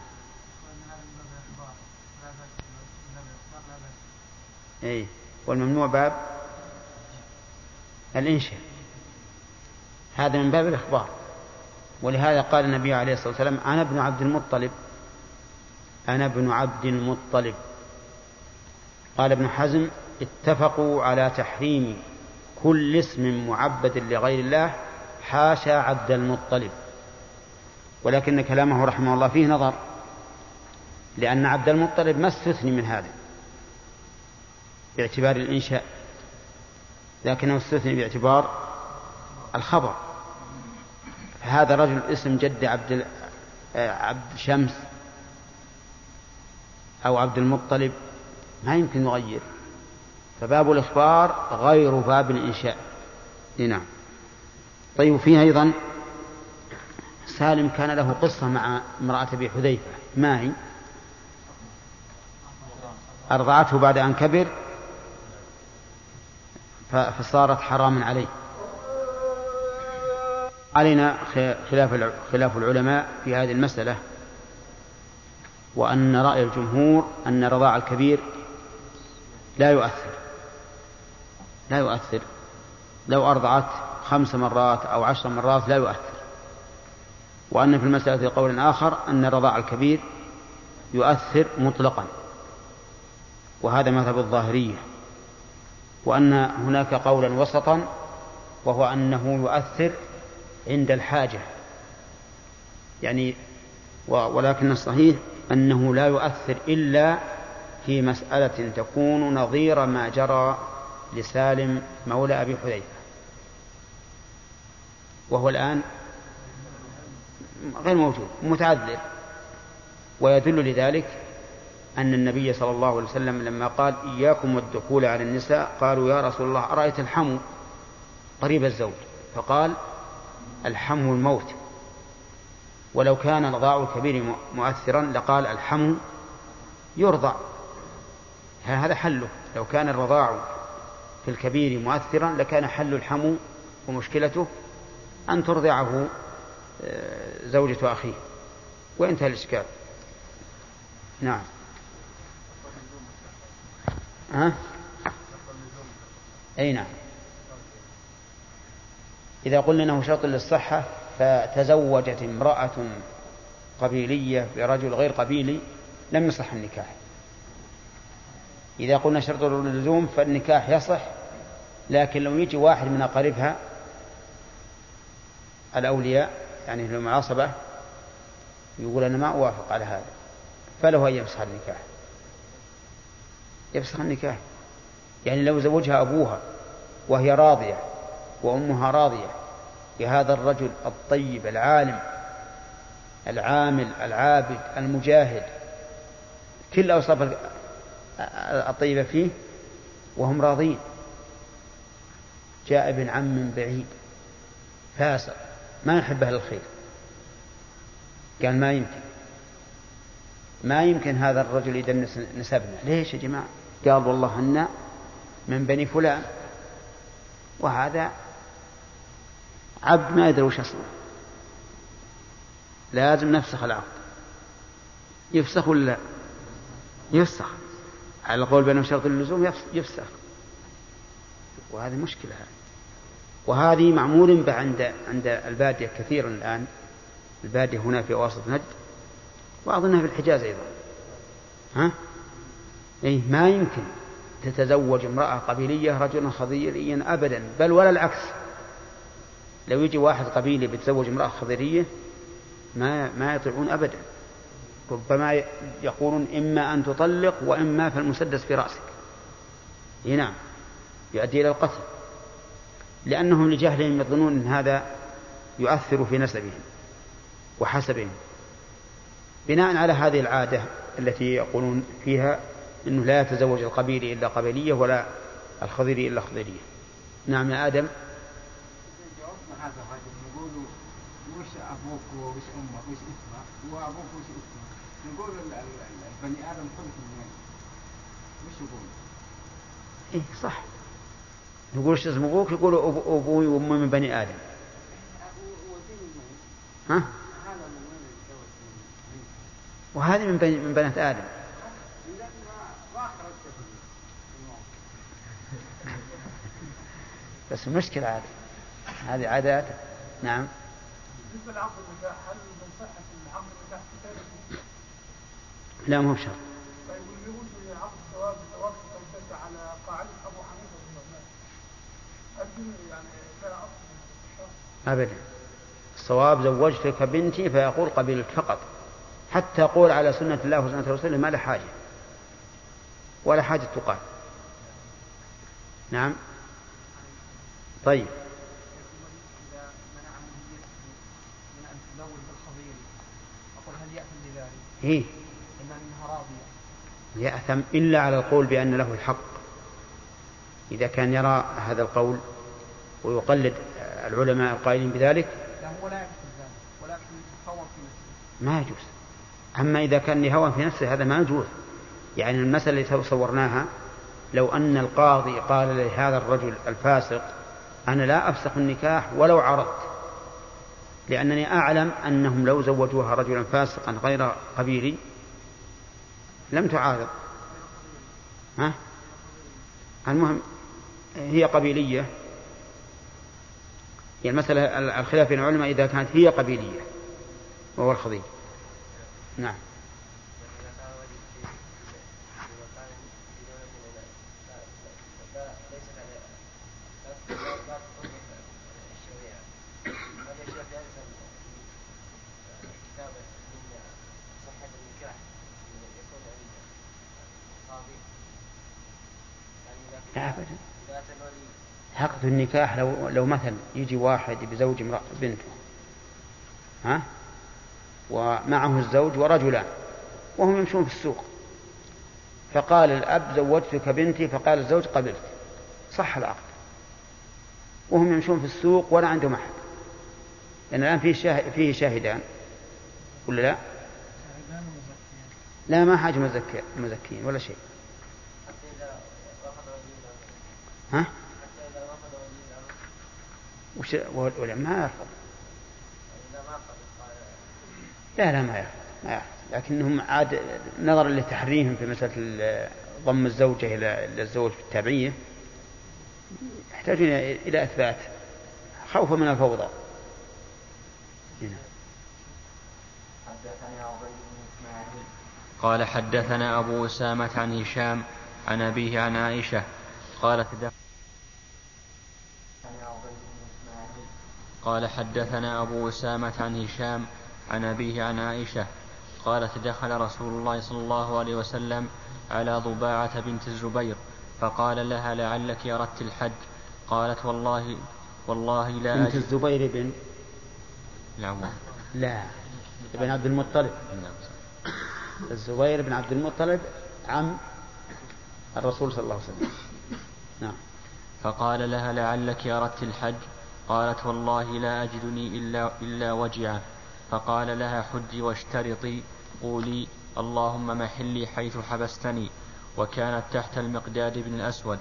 إيه. والممنوع باب الإنشاء، هذا من باب الإخبار، ولهذا قال النبي عليه الصلاة والسلام أنا ابن عبد المطلب، أنا ابن عبد المطلب. قال ابن حزم اتفقوا على تحريم كل اسم معبد لغير الله حاشا عبد المطلب، ولكن كلامه رحمه الله فيه نظر، لأن عبد المطلب ما استثني من هذا باعتبار الإنشاء، لكنه استثني باعتبار الخبر. فهذا رجل اسم جد عبد عبد شمس أو عبد المطلب ما يمكن يغير، فباب الإخبار غير باب الإنشاء. نعم. طيب، فيه أيضا سالم كان له قصة مع امرأة أبي حذيفة، ما هي؟ أرضعته بعد أن كبر فصارت حراما عليه. علينا خلاف خلاف العلماء في هذه المسألة، وأن رأي الجمهور أن رضاع الكبير لا يؤثر لا يؤثر لو أرضعت خمس مرات أو عشر مرات لا يؤثر، وأن في المسألة قول آخر أن رضاع الكبير يؤثر مطلقا، وهذا مذهب الظاهرية، وأن هناك قولا وسطا وهو أنه يؤثر عند الحاجة، يعني ولكن الصحيح أنه لا يؤثر إلا في مسألة تكون نظير ما جرى لسالم مولى أبي حذيفة، وهو الآن غير موجود متعذر. ويدل لذلك أن النبي صلى الله عليه وسلم لما قال إياكم والدخول على النساء قالوا يا رسول الله أرأيت الحمو قريب الزوج، فقال الحمو الموت، ولو كان رضاع الكبير مؤثرا لقال الحمو يرضع، هذا حله. لو كان الرضاع في الكبير مؤثرا لكان حل الحمو ومشكلته أن ترضعه زوجة أخيه وانتهى الإشكال. نعم. ها؟ أي نعم. إذا قلنا أنه شرط للصحة فتزوجت امرأة قبيلية برجل غير قبيلي لم يصح النكاح. إذا قلنا شرط اللزوم فالنكاح يصح، لكن لو يجي واحد من أقاربها الأولياء يعني في المعاصبة يقول أنا ما أوافق على هذا، فله أن يفسخ النكاح يفسخ النكاح يعني لو زوجها أبوها وهي راضية وأمها راضية بهذا الرجل الطيب العالم العامل العابد المجاهد كل أوصاف الطيبة فيه وهم راضين، جاء ابن عم من بعيد فاسق ما يحب أهل الخير، قال ما يمكن ما يمكن هذا الرجل يدنس نسبنا. ليش يا جماعة؟ قال والله أن من بني فلان، وهذا عبد ما يدري وش أصله، لازم نفسخ العقد. يفسخ ولا يفسخ؟ على القول بأنه شرط اللزوم يفسخ، وهذه مشكلة. وهذه معمول به عند عند البادية كثيرا الآن، البادية هنا في وسط نجد وأظنها في الحجاز أيضا. ها؟ إيه ما يمكن تتزوج امرأة قبيلية رجلا خضيريا أبدا، بل ولا العكس. لو يجي واحد قبيلي بيتزوج امرأة خضيرية ما ما يطيعون أبدا، ربما يقولون إما أن تطلق وإما فالمسدس في رأسك. إيه نعم، يؤدي إلى القتل، لأنهم لجهلهم يظنون أن هذا يؤثر في نسبهم وحسبهم، بناء على هذه العادة التي يقولون فيها أنه لا يتزوج القبيلي إلا قبيلية ولا الخضيري إلا خضيرية. نعم يا آدم. هذا الرجل يقولوا وش أبوك وش أمك وش اسمك وأبوك وش اسمك نقول البني آدم خلق منين وش يقول؟ إيه صح نقول وش اسم أبوك يقول أبوي وأمي من بني آدم ها؟ وهذه من بني من بنات آدم بس المشكلة عادة هذه عادات. نعم. بالنسبة لعقد النكاح هل من صحة عقد النكاح كتابة؟ لا مو بشرط. طيب واللي يقول عقد الثواب ثواب كتابة على قاعدة أبو حنيفة رحمه الله الدين يعني لا أصل أبدا. الصواب زوجتك بنتي فيقول قبلت فقط حتى يقول على سنة الله وسنة رسوله ما له حاجة ولا حاجة تقال. نعم. طيب. إذا منع من أن تزوج بالخضير أقول هل يأثم بذلك؟ هي. إما أنها راضية. يأثم إلا على القول بأن له الحق إذا كان يرى هذا القول ويقلد العلماء القائلين بذلك. لا هو لا يقصد ذلك ولكن يتخوف في نفسه. ما يجوز. أما إذا كان يهوى في نفسه هذا ما يجوز. يعني المسألة اللي تصورناها لو أن القاضي قال لهذا الرجل الفاسق أنا لا أفسخ النكاح ولو عرضت لأنني أعلم أنهم لو زوجوها رجلا فاسقا غير قبيلي لم تعارض. ها؟ المهم هي قبيلية يعني المسألة الخلاف بين العلماء إذا كانت هي قبيلية وهو الخضير. نعم. عقد النكاح لو لو مثلا يجي واحد بزوج امرأة بنته ها ومعه الزوج ورجلان وهم يمشون في السوق فقال الأب زوجتك بنتي فقال الزوج قبلت صح العقد وهم يمشون في السوق ولا عندهم أحد لأن الآن فيه, شاه... فيه شاهدان ولا لا؟ لا ما حاجة مزكي... مزكين ولا شيء. ها؟ وش ولا ما يرفض؟ لا لا ما يرفض ما يرفض لكنهم عاد نظرا لتحريهم في مسألة ضم الزوجة إلى الزوج في التابعية يحتاجون إلى إثبات خوفا من الفوضى. قال حدثنا أبو أسامة عن هشام عن أبيه عن عائشة قالت قال حدثنا أبو أسامة عن هشام عن أبيه عن عائشة قالت دخل رسول الله صلى الله عليه وسلم على ضباعة بنت الزبير فقال لها لعلك أردت الحج قالت والله والله لا بنت أجد. الزبير بن العوام لا ابن عبد المطلب. الزبير بن عبد المطلب عم الرسول صلى الله عليه وسلم. نعم. فقال لها لعلك أردت الحج قالت والله لا أجدني إلا, إلا وجعا فقال لها حجي واشترطي قولي اللهم محلي حيث حبستني وكانت تحت المقداد بن الأسود.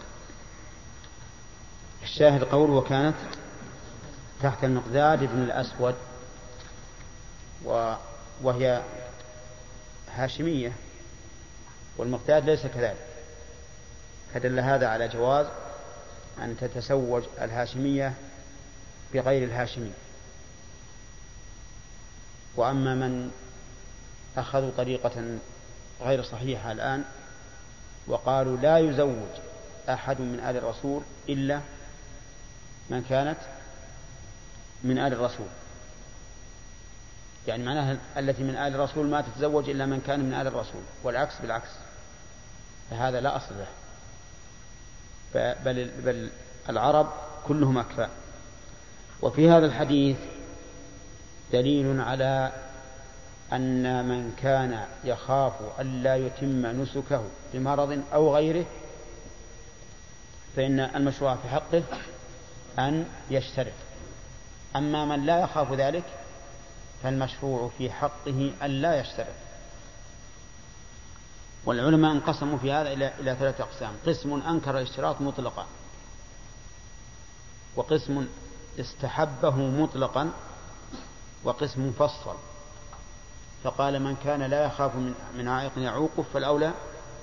الشاهد قول وكانت تحت المقداد بن الأسود وهي هاشمية والمقداد ليس كذلك فدل هذا على جواز أن تتزوج الهاشمية بغير الهاشمي. وأما من أخذوا طريقة غير صحيحة الآن وقالوا لا يزوج أحد من آل الرسول إلا من كانت من آل الرسول يعني معناها التي من آل الرسول ما تتزوج إلا من كان من آل الرسول والعكس بالعكس فهذا لا أصل له بل, بل العرب كلهم أكفاء. وفي هذا الحديث دليل على أن من كان يخاف ألا يتم نسكه بمرض أو غيره فإن المشروع في حقه أن يشترط. أما من لا يخاف ذلك فالمشروع في حقه أن لا يشترط. والعلماء انقسموا في هذا إلى إلى ثلاثة أقسام: قسم أنكر الاشتراط مطلقا، وقسم استحبه مطلقا، وقسم فصل فقال من كان لا يخاف من, من عائق يعوقه فالأولى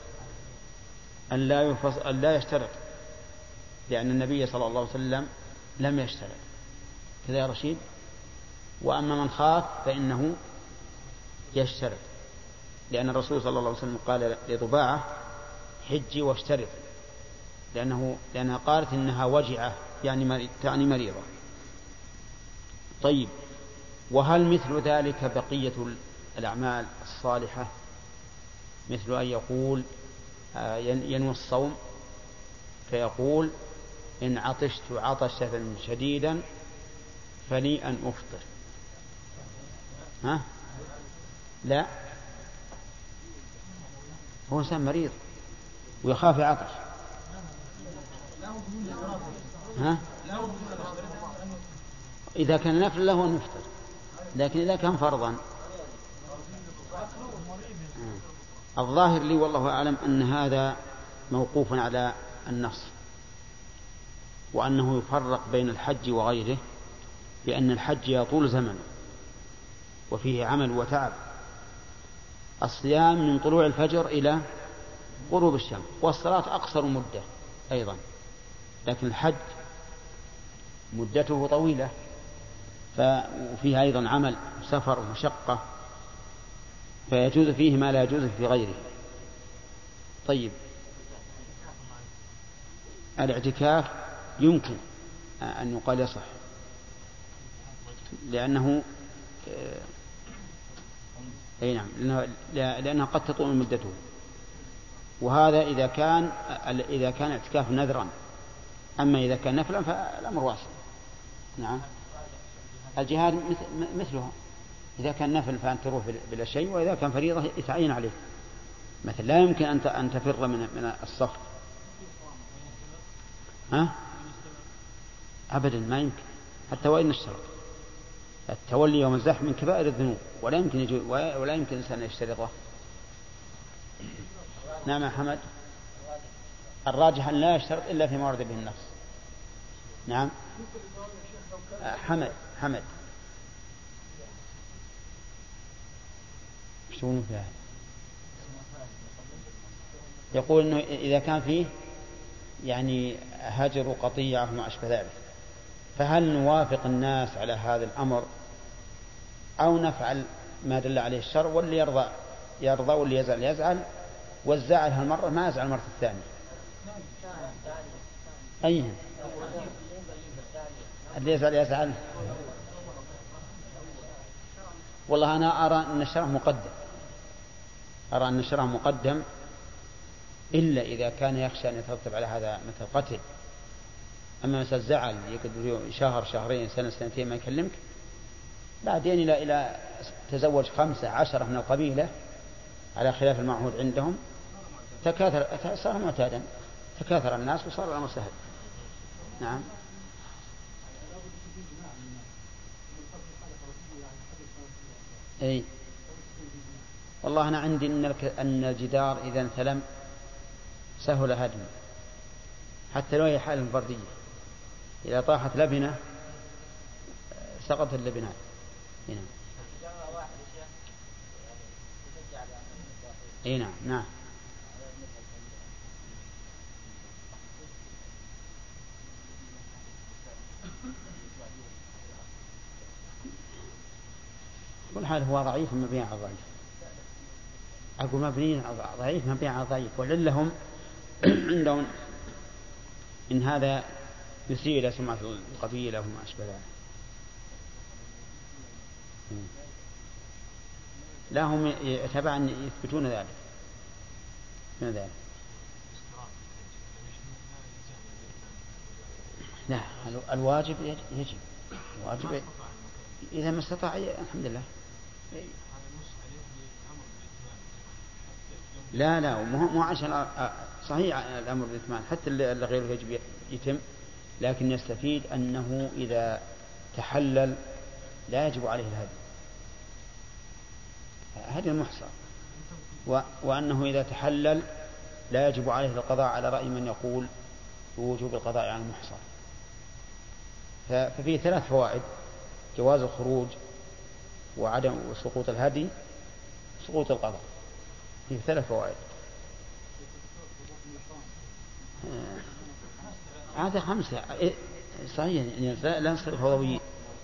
أن لا, أن لا يشترط، لأن النبي صلى الله عليه وسلم لم يشترط. كذا يا رشيد. وأما من خاف فإنه يشترط، لأن الرسول صلى الله عليه وسلم قال لضباعة: حجي واشترط، لأنه لأنها قالت إنها وجعة يعني تعني مريضة. طيب، وهل مثل ذلك بقية الأعمال الصالحة؟ مثل أن يقول ينوي الصوم فيقول: إن عطشت عطشة شديدا فلي أن أفطر. ها؟ لا، هو إنسان مريض ويخاف عطش. ها؟ إذا كان نفل له أن يفطر، لكن إذا كان فرضا الظاهر لي والله أعلم أن هذا موقوف على النص، وأنه يفرق بين الحج وغيره، بأن الحج يطول زمنه وفيه عمل وتعب. الصيام من طلوع الفجر إلى غروب الشمس، والصلاة أقصر مدة أيضا، لكن الحج مدته طويلة ففيها أيضا عمل سفر ومشقة، فيجوز فيه ما لا يجوز في غيره. طيب، الاعتكاف يمكن أن يقال يصح، لأنه أي نعم لأنها قد تطول مدته، وهذا إذا كان إذا كان اعتكاف نذرا. أما إذا كان نفلا فالأمر واسع. نعم، الجهاد مثلها، إذا كان نفل فأنت تروح بلا شيء، وإذا كان فريضة يتعين عليه. مثل لا يمكن أن تفر من من الصف. ها؟ أبدا ما يمكن، حتى وإن اشترط. التولي يوم الزحف من كبائر الذنوب، ولا يمكن يجو ولا يمكن الإنسان يشترطه. نعم يا حمد، الراجح أن لا يشترط إلا فيما ورد به النص. نعم حمد حمد شو فيها؟ يقول إنه إذا كان فيه يعني هجر قطيعة وما أشبه ذلك، فهل نوافق الناس على هذا الأمر أو نفعل ما دل عليه الشرع؟ واللي يرضى يرضى واللي يزعل يزعل، والزعل هالمرة ما يزعل المرة الثانية. أيها اللي يزعل يزعل. والله أنا أرى أن الشرع مقدم، أرى أن الشرع مقدم إلا إذا كان يخشى أن يترتب على هذا مثل قتل. أما مثل زعل يقدر شهر شهرين سنة سنتين ما يكلمك، بعدين إلى إلى تزوج خمسة عشرة من القبيلة على خلاف المعهود عندهم، تكاثر صار معتادا، تكاثر الناس وصار الأمر سهل. نعم. أي والله أنا عندي أن الجدار إذا انثلم سهل هدمه، حتى لو هي حالة فردية، إذا طاحت لبنة سقط اللبنات. هنا. أي نعم نعم. كل حال هو ضعيف مبني على ضعيف، أقول مبني على ضعيف مبني على ضعيف، ولعلهم عندهم إن هذا يسيء إلى سمعة القبيلة وما أشبه ذلك. لا هم تبعا يثبتون ذلك من ذلك. لا الواجب يجب، الواجب إذا ما استطاع الحمد لله. لا لا مو عشان صحيح الأمر بالإتمام، حتى اللي غيره يجب يتم، لكن يستفيد أنه إذا تحلل لا يجب عليه الهدي، هدي المحصر، و... وأنه إذا تحلل لا يجب عليه القضاء على رأي من يقول بوجوب القضاء عن المحصر. ف... ففيه ثلاث فوائد: جواز الخروج، وعدم سقوط الهدي، سقوط القضاء. فيه ثلاث فوائد. هذا خمسة صحيح، يعني لا نصير فوضويين.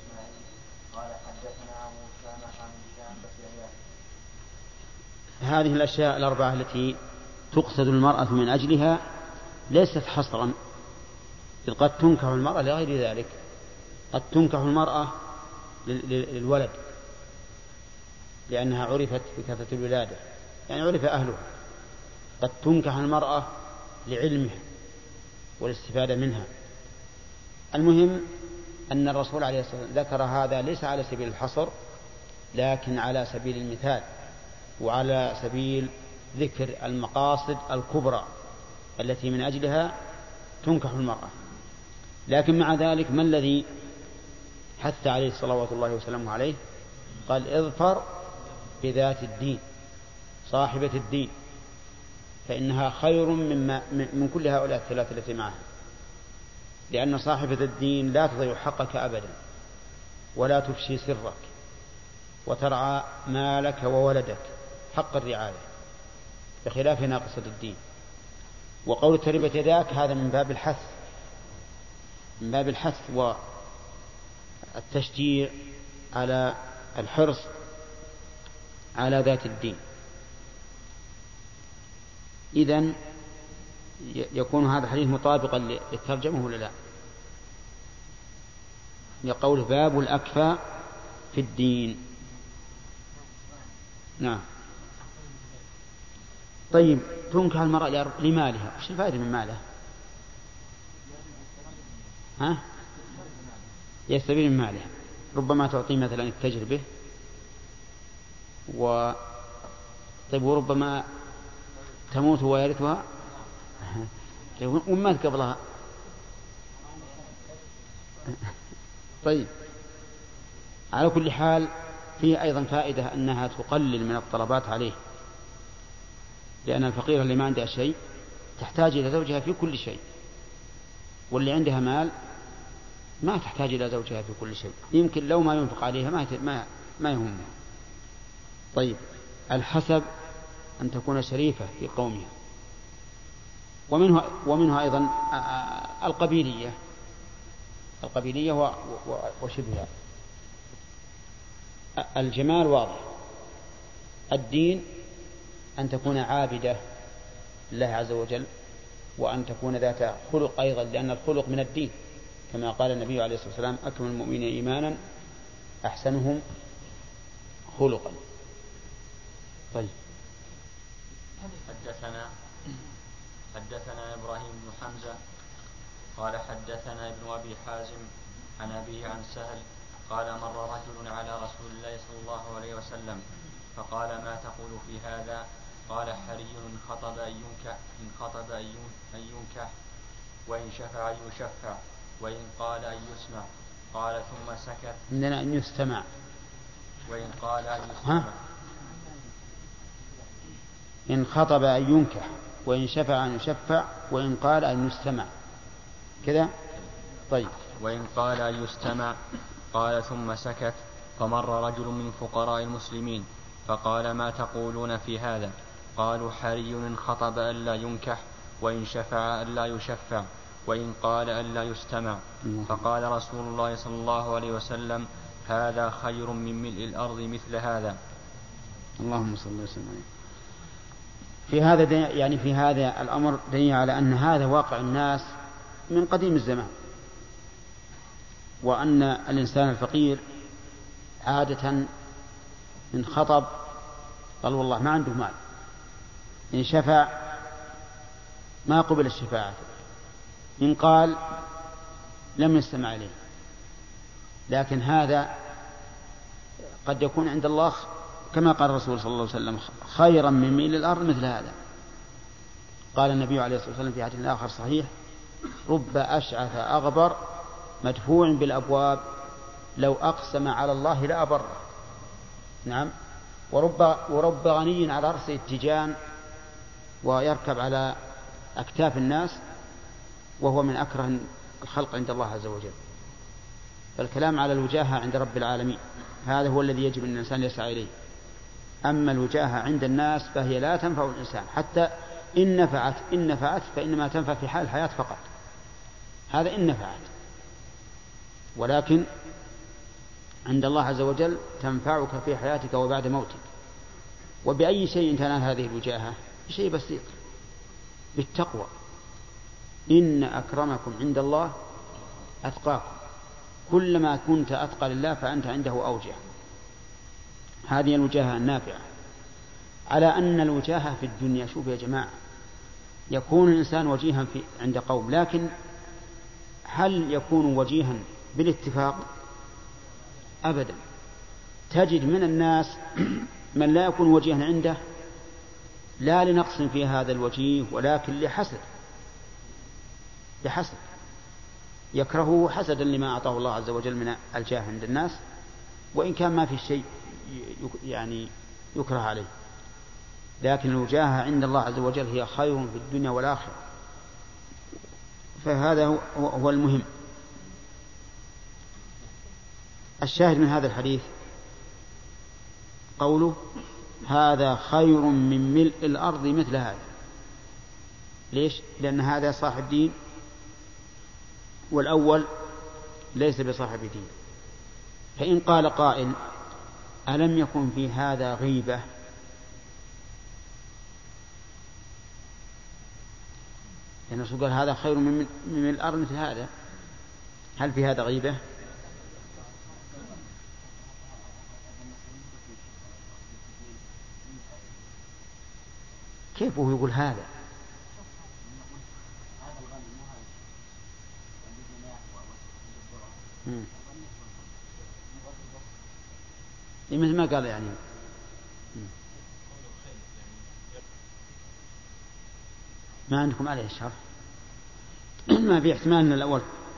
هذه الأشياء الأربعة التي تقصد المرأة من أجلها ليست حصرا، إذ قد تنكح المرأة لغير ذلك. قد تنكح المرأة للولد لأنها عرفت بكثرة الولادة، يعني عرف أهلها. قد تنكح المرأة لعلمها والاستفادة منها. المهم أن الرسول عليه الصلاة والسلام ذكر هذا ليس على سبيل الحصر، لكن على سبيل المثال، وعلى سبيل ذكر المقاصد الكبرى التي من أجلها تنكح المرأة. لكن مع ذلك ما الذي حث عليه صلوات الله وسلامه عليه؟ قال: اظفر بذات الدين، صاحبة الدين، فإنها خير مما من كل هؤلاء الثلاثة التي معها، لأن صاحبة الدين لا تضيع حقك أبدا، ولا تفشي سرك، وترعى مالك وولدك حق الرعاية، بخلاف ناقصة الدين. وقول تربت يداك هذا من باب الحث، من باب الحث والتشجيع على الحرص على ذات الدين. إذن يكون هذا الحديث مطابقا للترجمة ولا لا؟ يقول باب الأكفى في الدين. نعم. طيب، تنكح المرأة لمالها، وش الفائدة من مالها؟ ها؟ يستفيد من مالها، ربما تعطيه مثلا التجر به، و طيب وربما تموت ويرثها ومات قبلها. طيب، على كل حال فيه أيضا فائدة أنها تقلل من الطلبات عليه، لأن الفقيرة اللي ما عندها شيء تحتاج إلى زوجها في كل شيء، واللي عندها مال ما تحتاج إلى زوجها في كل شيء، يمكن لو ما ينفق عليها ما ما ما يهمها. طيب، الحسب أن تكون شريفة في قومها، ومنها ومنها أيضا القبيلية القبيلية وشبهها. الجمال واضح، الدين أن تكون عابدة لله عز وجل، وأن تكون ذات خلق أيضا، لأن الخلق من الدين، كما قال النبي عليه الصلاة والسلام: أكمل المؤمنين إيمانا أحسنهم خلقا. طيب. حدثنا حدثنا إبراهيم بن حمزة قال حدثنا ابن أبي حازم عن أبيه عن سهل قال: مر رجل على رسول الله صلى الله عليه وسلم فقال: ما تقول في هذا؟ قال: حري إن خطب أن ينكح إن خطب أن ينكح وإن شفع يشفع وإن قال أن يسمع. قال ثم سكت. عندنا أن يستمع. وإن قال أن يسمع. ها؟ إن خطب أن ينكح وإن شفع أن يشفع وإن قال أن يستمع كذا. طيب. وإن قال أن يستمع. قال ثم سكت. فمر رجل من فقراء المسلمين فقال: ما تقولون في هذا؟ قالوا: حري إن خطب ألا ينكح وإن شفع ألا يشفع وإن قال ألا يستمع. فقال رسول الله صلى الله عليه وسلم: هذا خير من ملء الأرض مثل هذا. اللهم صل وسلم عليه. في هذا يعني في هذا الأمر دليل على أن هذا واقع الناس من قديم الزمان، وأن الإنسان الفقير عادة إن خطب قال والله ما عنده مال، إن شفع ما قبل الشفاعة، إن قال لم يستمع إليه. لكن هذا قد يكون عند الله كما قال الرسول صلى الله عليه وسلم: خيرا من ميل الأرض مثل هذا. قال النبي عليه الصلاة والسلام في حديث آخر صحيح: رب أشعث أغبر مدفوع بالأبواب لو أقسم على الله لأبره. نعم، ورب, ورب غني على رأسه التيجان ويركب على أكتاف الناس وهو من أكره الخلق عند الله عز وجل. فالكلام على الوجاهة عند رب العالمين هذا هو الذي يجب أن الإنسان يسعى إليه. أما الوجاهة عند الناس فهي لا تنفع الإنسان، حتى إن نفعت إن نفعت فإنما تنفع في حال الحياة فقط، هذا إن نفعت، ولكن عند الله عز وجل تنفعك في حياتك وبعد موتك. وبأي شيء تنال هذه الوجاهة؟ بشيء بسيط، بالتقوى. إن أكرمكم عند الله أتقاكم، كلما كنت أتقى لله فأنت عنده أوجه. هذه الوجاهة النافعة. على أن الوجاهة في الدنيا، شوف يا جماعة، يكون الإنسان وجيها في عند قوم، لكن هل يكون وجيها بالاتفاق؟ أبدا. تجد من الناس من لا يكون وجيها عنده لا لنقص في هذا الوجيه، ولكن لحسد، لحسد يكرهه حسدا لما أعطاه الله عز وجل من الجاه عند الناس، وإن كان ما في شيء يعني يكره عليه. لكن الوجاهة عند الله عز وجل هي خير في الدنيا والآخرة. فهذا هو المهم. الشاهد من هذا الحديث قوله هذا خير من ملء الأرض مثل هذا. ليش؟ لأن هذا صاحب دين والأول ليس بصاحب دين. فإن قال قائل ألم يكن في هذا غيبة؟ لأن الرسول قال هذا خير من ملء الأرض مثل هذا، هل في هذا غيبة؟ كيف هو يقول هذا؟ مثل ما قال يعني ما عندكم عليه الشرح. ما في احتمال أن الأول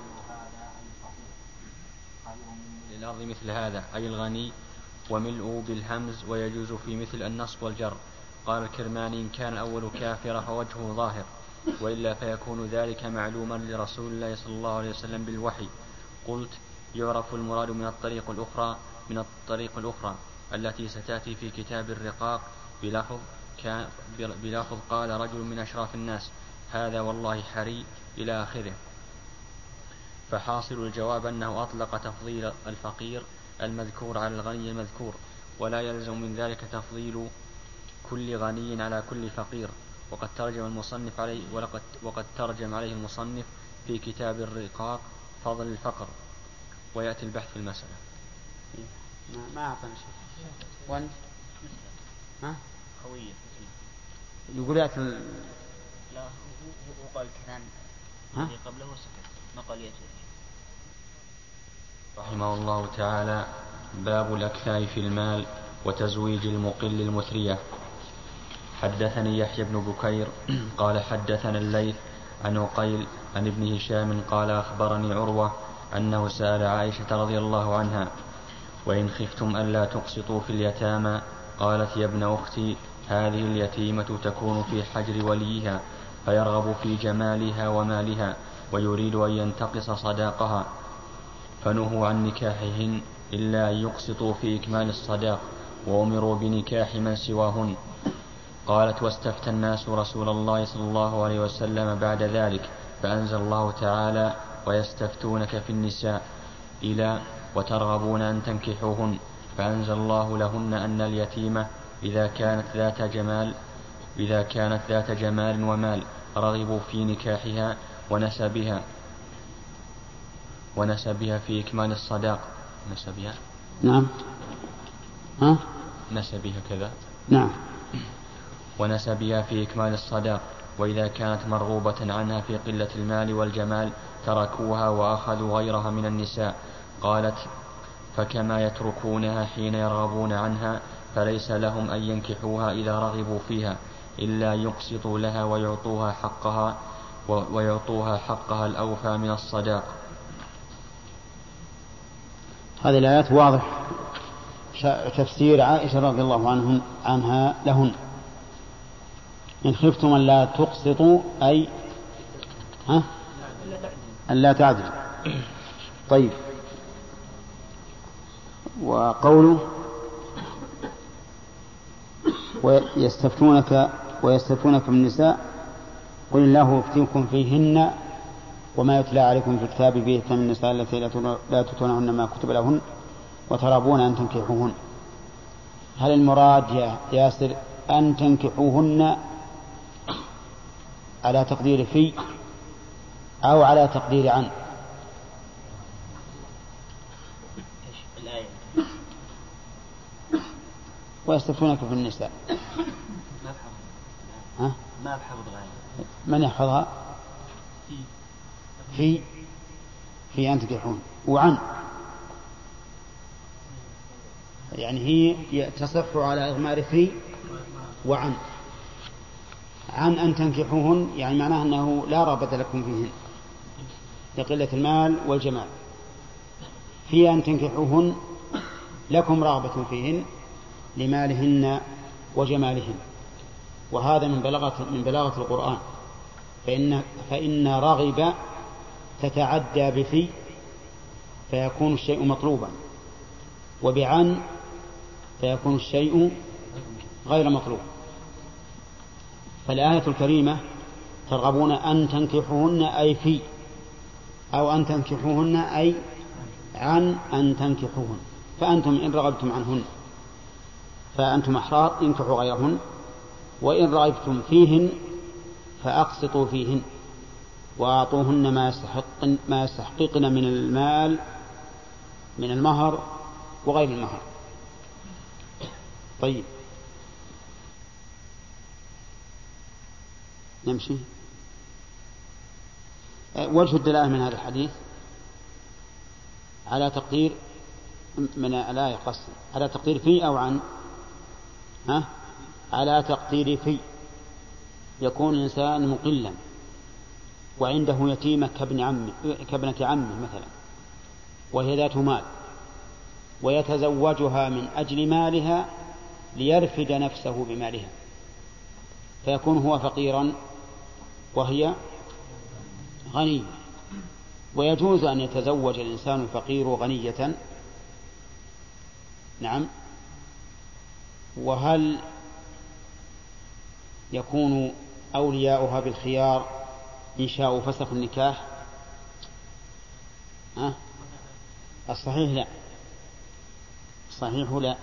للأرض مثل هذا أي الغني، وملء بالهمز ويجوز في مثل النصب والجر. قال الكرماني إن كان الأول كافرا فوجهه ظاهر، وإلا فيكون ذلك معلوما لرسول الله صلى الله عليه وسلم بالوحي. قلت يعرف المراد من الطريق الأخرى من الطريق الأخرى التي ستأتي في كتاب الرقاق بلفظ كان بلفظ قال رجل من أشراف الناس هذا والله حري إلى آخره. فحاصل الجواب أنه أطلق تفضيل الفقير المذكور على الغني المذكور، ولا يلزم من ذلك تفضيل كل غني على كل فقير. وقد ترجم المصنف عليه ولقد وقد ترجم عليه المصنف في كتاب الرقاق فضل الفقر، ويأتي البحث في المسألة. ما أعطنا شيء. وأنت؟ ها؟ خوية. يقول يأتي ال... لا هو قال كلام الذي قبله وسكت، ما قال يأتي. رحمه الله تعالى. باب الأكفاء في المال وتزويج المقل المثرية. حدثني يحيى بن بكير قال حدثنا الليث عن عقيل عن ابن هشام قال أخبرني عروة أنه سأل عائشة رضي الله عنها وإن خفتم ألا تقسطوا في اليتامى قالت يا ابن أختي هذه اليتيمة تكون في حجر وليها فيرغب في جمالها ومالها ويريد أن ينتقص صداقها، فنهوا عن نكاحهن إلا أن يقسطوا في إكمال الصداق، وأمروا بنكاح من سواهن. قالت واستفتى الناس رسول الله صلى الله عليه وسلم بعد ذلك فأنزل الله تعالى ويستفتونك في النساء إلى وترغبون أن تنكحوهن، فأنزل الله لهن أن اليتيمة إذا كانت ذات جمال إذا كانت ذات جمال ومال رغبوا في نكاحها ونسبها ونسبها في إكمال الصداق. نسبها نعم ها نسبها كذا نعم ونسبها في إكمال الصداق. وإذا كانت مرغوبة عنها في قلة المال والجمال تركوها وأخذوا غيرها من النساء. قالت فكما يتركونها حين يرغبون عنها فليس لهم أن ينكحوها إذا رغبوا فيها إلا يقسطوا لها ويعطوها حقها ويعطوها حقها الأوفى من الصداق. هذه الآيات واضح تفسير عائشة رضي الله عنهم عنها لهن إن خفتم أن لا تقسطوا أي ها أن لا تعدل. طيب وقوله ويستفتونك ويستفتونك في النساء قل الله يفتيكم فيهن وما يتلى عليكم في الكتاب به من النساء التي لا تؤتونهن ما كتب لهن وترغبون أن تنكحوهن. هل المراد يا ياسر أن تنكحوهن على تقدير في أو على تقدير عن؟ ويستفتونك في النساء ها؟ ما بحفظ غاية. من يحفظها؟ في في أن تنكحون وعن يعني هي تصح على إضمار في وعن. عن أن تنكحوهن يعني معناه أنه لا رغبة لكم فيهن لقلة المال والجمال. في أن تنكحوهن لكم رغبة فيهن لمالهن وجمالهن. وهذا من بلاغة من بلاغة القرآن. فإن فإن رغب تتعدى بفي فيكون الشيء مطلوبا وبعن فيكون الشيء غير مطلوب. فالآية الكريمة ترغبون أن تنكحوهن أي في أو أن تنكحوهن أي عن أن تنكحوهن. فأنتم إن رغبتم عنهن فأنتم أحرار انكحوا غيرهن وإن رغبتم فيهن فأقسطوا فيهن وأعطوهن ما يستحقن ما يستحققن من المال من المهر وغير المهر. طيب نمشي. وجه الدلالة من هذا الحديث على تقدير من الآية قصر على تقدير في أو عن ها؟ على تقدير في. يكون الإنسان مقلا وعنده يتيمة كابن عمه كابنة عمه مثلا وهي ذات مال ويتزوجها من أجل مالها ليرفد نفسه بمالها فيكون هو فقيرا وهي غنية. ويجوز أن يتزوج الإنسان الفقير غنية. نعم. وهل يكون أولياؤها بالخيار إن شاءوا فسخ النكاح؟ أه؟ الصحيح لا الصحيح لا.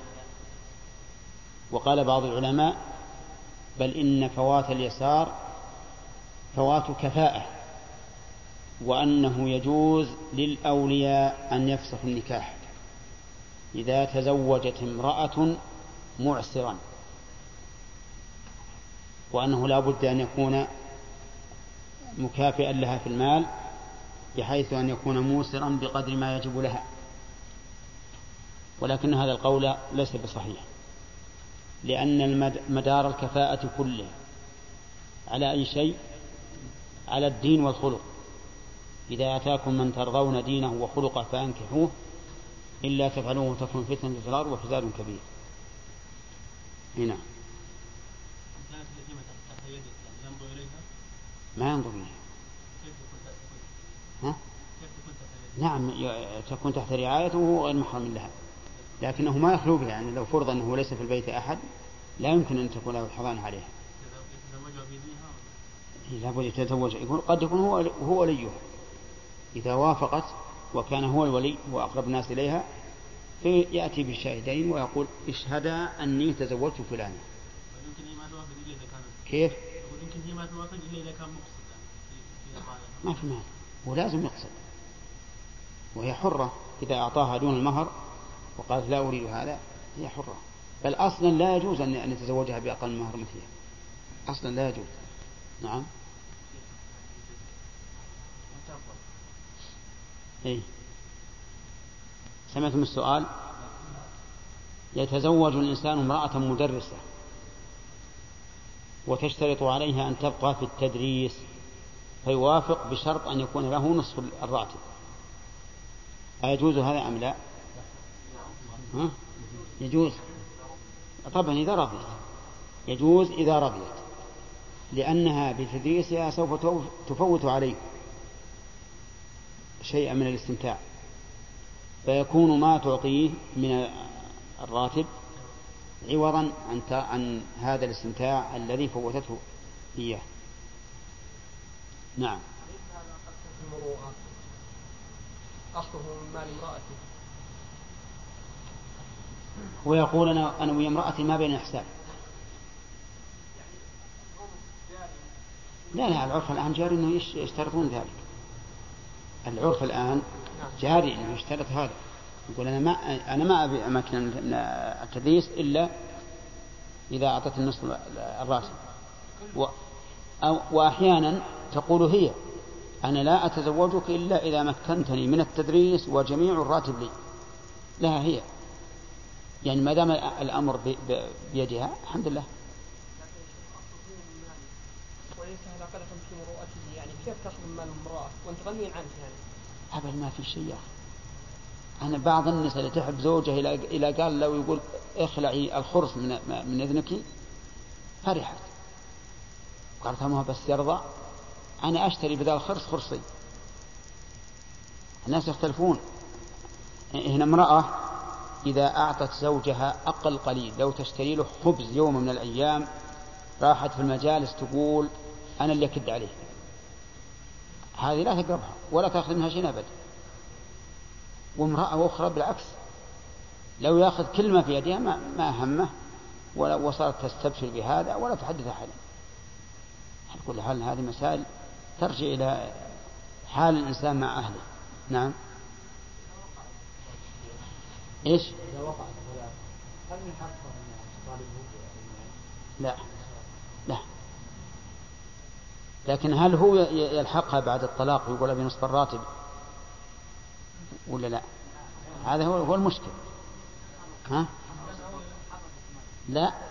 وقال بعض العلماء بل إن فوات اليسار فوات كفاءة وأنه يجوز للأولياء أن يفسخ النكاح إذا تزوجت امرأة معسرا وأنه لا بد أن يكون مكافئا لها في المال بحيث أن يكون موسرا بقدر ما يجب لها. ولكن هذا القول ليس بصحيح لأن مدار الكفاءة كله على أي شيء؟ على الدين والخلق. إذا أتاكم من ترضون دينه وخلقه فأنكحوه إلا تفعلوه تكون فتنة في الأرض وفساد كبير. هنا ما ينظر إليها. ها؟ نعم تكون تحت رعايته وهو غير محرم لها لكنه ما يخلو بها. يعني لو فرض أنه ليس في البيت أحد لا يمكن أن تكون له الحضانة عليها. لا بد يتزوج يكون قد يكون هو هو وليه إذا وافقت وكان هو الولي وأقرب الناس إليها فيأتي بالشاهدين ويقول اشهدا أني تزوجت فلانا. كيف؟ ما في مال ولازم يقصد وهي حرة إذا أعطاها دون المهر وقالت لا أريد هذا هي حرة. بل أصلا لا يجوز أن يتزوجها بأقل المهر مثلها أصلا لا يجوز. نعم. إيه؟ سمعتم السؤال؟ يتزوج الإنسان امرأة مدرسة وتشترط عليها أن تبقى في التدريس فيوافق بشرط أن يكون له نصف الراتب. أيجوز هذا أم لا؟ ها؟ يجوز طبعا إذا رضيت، يجوز إذا رضيت، لأنها بتدريسها سوف تفوت عليه شيئا من الاستمتاع، فيكون ما تعطيه من الراتب عوضا عن عن هذا الاستمتاع الذي فوتته إياه. نعم. أصله من مال امرأته. هو يقول أنا أنا ويا امرأتي ما بين حساب. لا لا العرف الآن جاري إنه يشترطون ذلك. العرف الآن جاري إنه يشترط هذا. يقول أنا ما أنا ما أبي أماكن من التدريس إلا إذا أعطت النصف الراتب. و وأحيانا تقول هي أنا لا أتزوجك إلا إذا مكنتني من التدريس وجميع الراتب لي. لها هي، يعني ما دام الأمر بيدها الحمد لله. وليس هذا قدح في مروءته، يعني كيف تأخذ مال امرأة وأنت غني عنه؟ يعني أبدا ما في شيء. أنا بعض النساء اللي تحب زوجها إلى إلى قال لو يقول اخلعي الخرص من من إذنك فرحت. قالت ما بس يرضى أنا أشتري بدل الخرص خرصي. الناس يختلفون. هنا امرأة إذا أعطت زوجها أقل قليل، لو تشتري له خبز يوم من الأيام، راحت في المجالس تقول أنا اللي أكد عليه. هذه لا تقربها ولا تأخذ منها شيء أبدا. وامرأة أخرى بالعكس، لو يأخذ كلمة في يدها ما, ما همه، ولا وصلت تستبشر بهذا ولا تحدث أحد. على كل حال هذه مسائل ترجع إلى حال الإنسان مع أهله. نعم. إيش؟ لا لا، لكن هل هو يلحقها بعد الطلاق ويقول أبي نصف الراتب ولا لا؟ هذا هو هو المشكل. ها؟ لا،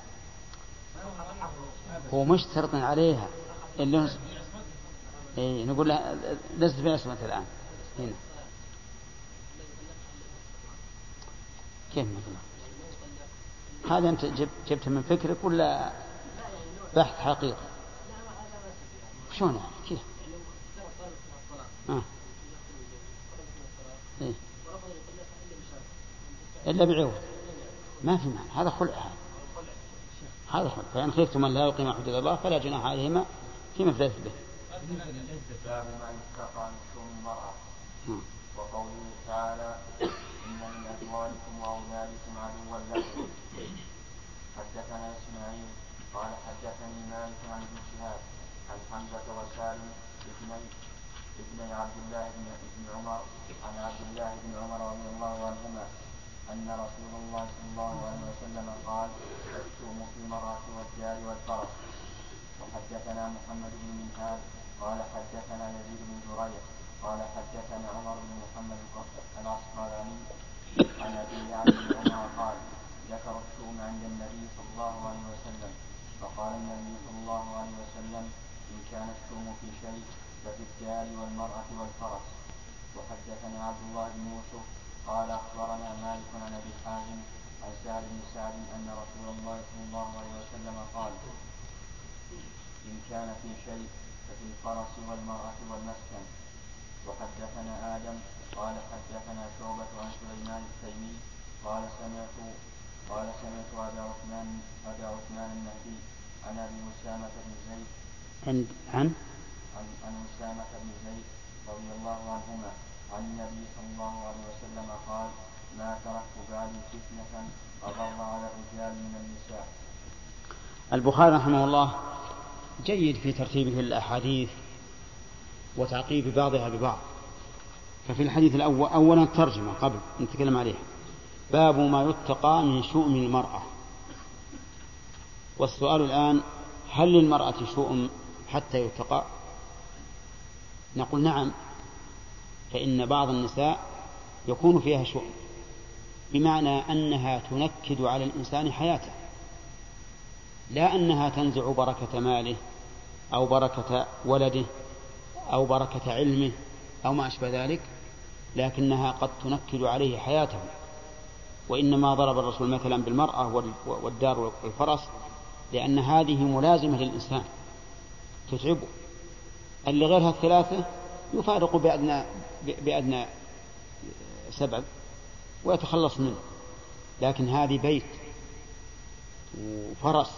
هو مشترط عليها اللي إيه نقول لها لست في عصمة الآن هنا. كيف مثلا؟ هذا أنت جبت جبت من فكرك ولا بحث حقيقي؟ شلون يعني كيف؟ آه. إيه؟ إلا بعوض ما في معنى، هذا خلع. هذا خلع. فإن خفتم أن لا يقيم حدود الله فلا جناح عليهما فيما افتدت به. باب ما يتقى من شؤم المرأة. وقوله تعالى إن من أزواجكم وأولادكم عدوا لكم. حدثنا إسماعيل قال حدثني مالك عن ابن شهاب عن حمزة وسالم ابن عبد الله بن عمر عن عبد الله بن عمر رضي الله عنهما أن رسول الله صلى الله عليه وسلم قال الشؤم في المرأة والجار والفرس. وحدثنا محمد بن منهال قال حدثنا يزيد بن زريع قال حدثنا عمر بن محمد العسقلاني عن أبي عبد عمر قال ذكر الشؤم عند النبي صلى الله عليه وسلم فقال النبي صلى الله عليه وسلم إن كان الشؤم في شيء ففي الجار والمرأة والفرس. وحدثنا عبد الله بن يوسف قال أخبرنا مالك عن أبي حازم عن سهل بن سعد أن رسول الله صلى الله عليه وسلم قال إن كان في شيء ففي الفرس والمرأة والمسكن. وحدثنا آدم قال حدثنا شعبة عن سليمان التيمي قال سمعت قال سمعت أبا عثمان أبا عثمان النهدي عن أبي أسامة بن زيد عن عن عن أسامة بن زيد رضي الله عنهما عن النبي صلى الله عليه وسلم قال ما تركت بعدي فتنة أضر على الرجال من النساء. البخاري رحمه الله جيد في ترتيبه الأحاديث وتعقيب بعضها ببعض. ففي الحديث الأول أولا ترجمة قبل نتكلم عليها، باب ما يتقى من شؤم المرأة. والسؤال الآن هل للمرأة شؤم حتى يتقى؟ نقول نعم، فإن بعض النساء يكون فيها شؤم بمعنى أنها تنكد على الإنسان حياته، لا أنها تنزع بركة ماله أو بركة ولده أو بركة علمه أو ما أشبه ذلك، لكنها قد تنكد عليه حياته وإنما ضرب الرسول مثلا بالمرأة والدار والفرس لأن هذه ملازمة للإنسان تتعبه. اللي غيرها الثلاثة يفارق بأدنى, بأدنى سبب ويتخلص منه، لكن هذه بيت وفرس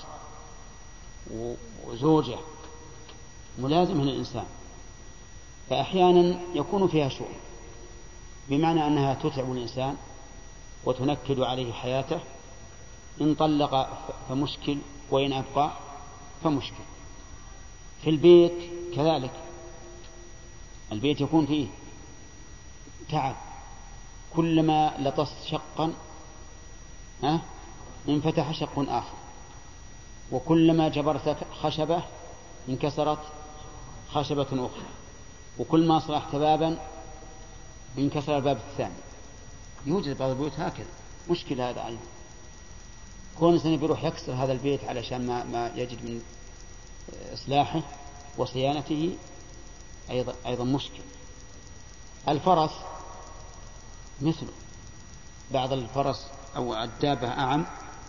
وزوجة ملازمة للإنسان، فأحيانا يكون فيها شؤم، بمعنى أنها تتعب الإنسان وتنكد عليه حياته. إن طلق فمشكل، وإن أبقى فمشكل. في البيت كذلك، البيت يكون فيه تعب، كلما لطست شقا ها انفتح شق آخر، وكلما جبرت خشبة انكسرت خشبة أخرى، وكل ما صلحت بابا انكسر الباب الثاني. يوجد بعض البيوت هكذا، مشكلة هذا أيضا. كون إنسان بيروح يكسر هذا البيت علشان ما, ما يجد من إصلاحه وصيانته أيضا, أيضا مشكل. الفرس مثله، بعض الفرس أو الدابة أعم،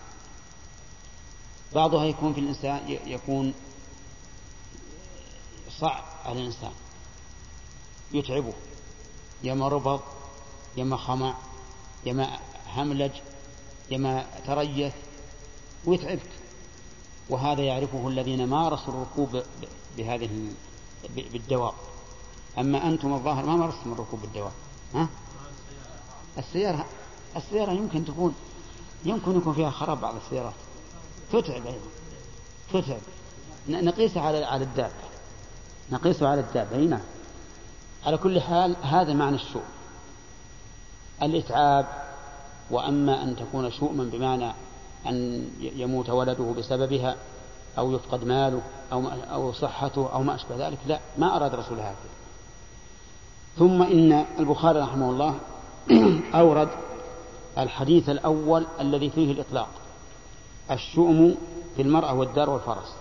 بعضها يكون في الإنسان يكون صعب على الإنسان، يتعبه، يما ربض، يما خمع، يما هملج، يما تريث، ويتعبك. وهذا يعرفه الذين مارسوا الركوب بهذه بالدواب. أما أنتم الظاهر ما مارستم الركوب بالدواب. ها؟ السيارة السيارة يمكن تكون يمكن يكون فيها خراب، بعض السيارات تتعب أيضا، تتعب. نقيسها على على الدابة، نقيسها على الدابة هنا. على كل حال هذا معنى الشؤم، الإتعاب. وأما أن تكون شؤما بمعنى أن يموت ولده بسببها أو يفقد ماله أو أو صحته أو ما أشبه ذلك، لا، ما أراد رسول هذا. ثم إن البخاري رحمه الله أورد الحديث الأول الذي فيه الإطلاق، الشؤم في المرأة والدار والفرس.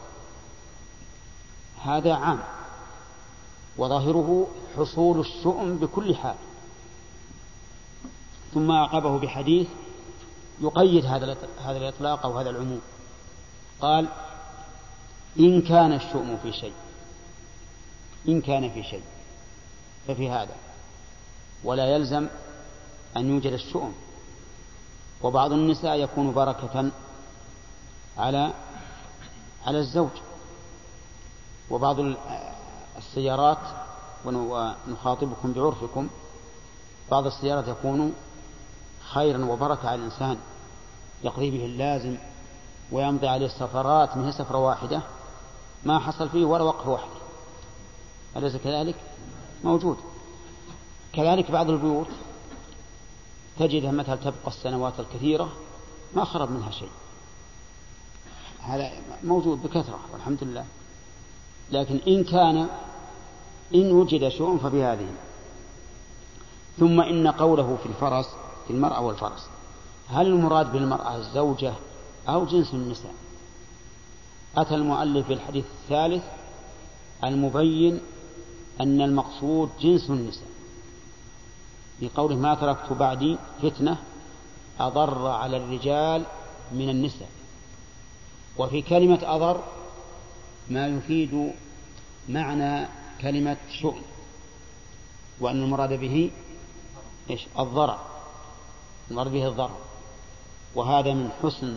هذا عام، وظاهره حصول الشؤم بكل حال. ثم أعقبه بحديث يقيد هذا هذا الإطلاق أو هذا العموم. قال: إن كان الشؤم في شيء، إن كان في شيء ففي هذا، ولا يلزم أن يوجد الشؤم. وبعض النساء يكون بركة على على الزوج، وبعض السيارات، ونخاطبكم بعرفكم، بعض السيارات يكون خيرا وبركة على الإنسان، يقضي به اللازم ويمضي عليه السفرات، من سفرة واحدة ما حصل فيه ولا وقف واحد. أليس كذلك؟ موجود. كذلك بعض البيوت تجدها مثلا تبقى السنوات الكثيرة ما خرب منها شيء، هذا موجود بكثرة والحمد لله. لكن إن كان إن وجد شؤم ففي هذه. ثم إن قوله في الفرس في المرأة والفرس، هل المراد بالمرأة الزوجة أو جنس النساء؟ أتى المؤلف في الحديث الثالث المبين أن المقصود جنس النساء، بقوله: ما تركت بعدي فتنة أضر على الرجال من النساء. وفي كلمة أضر ما يفيد معنى كلمة شؤم، وأن المراد به إيش؟ الضرر، المراد به الضرر. وهذا من حسن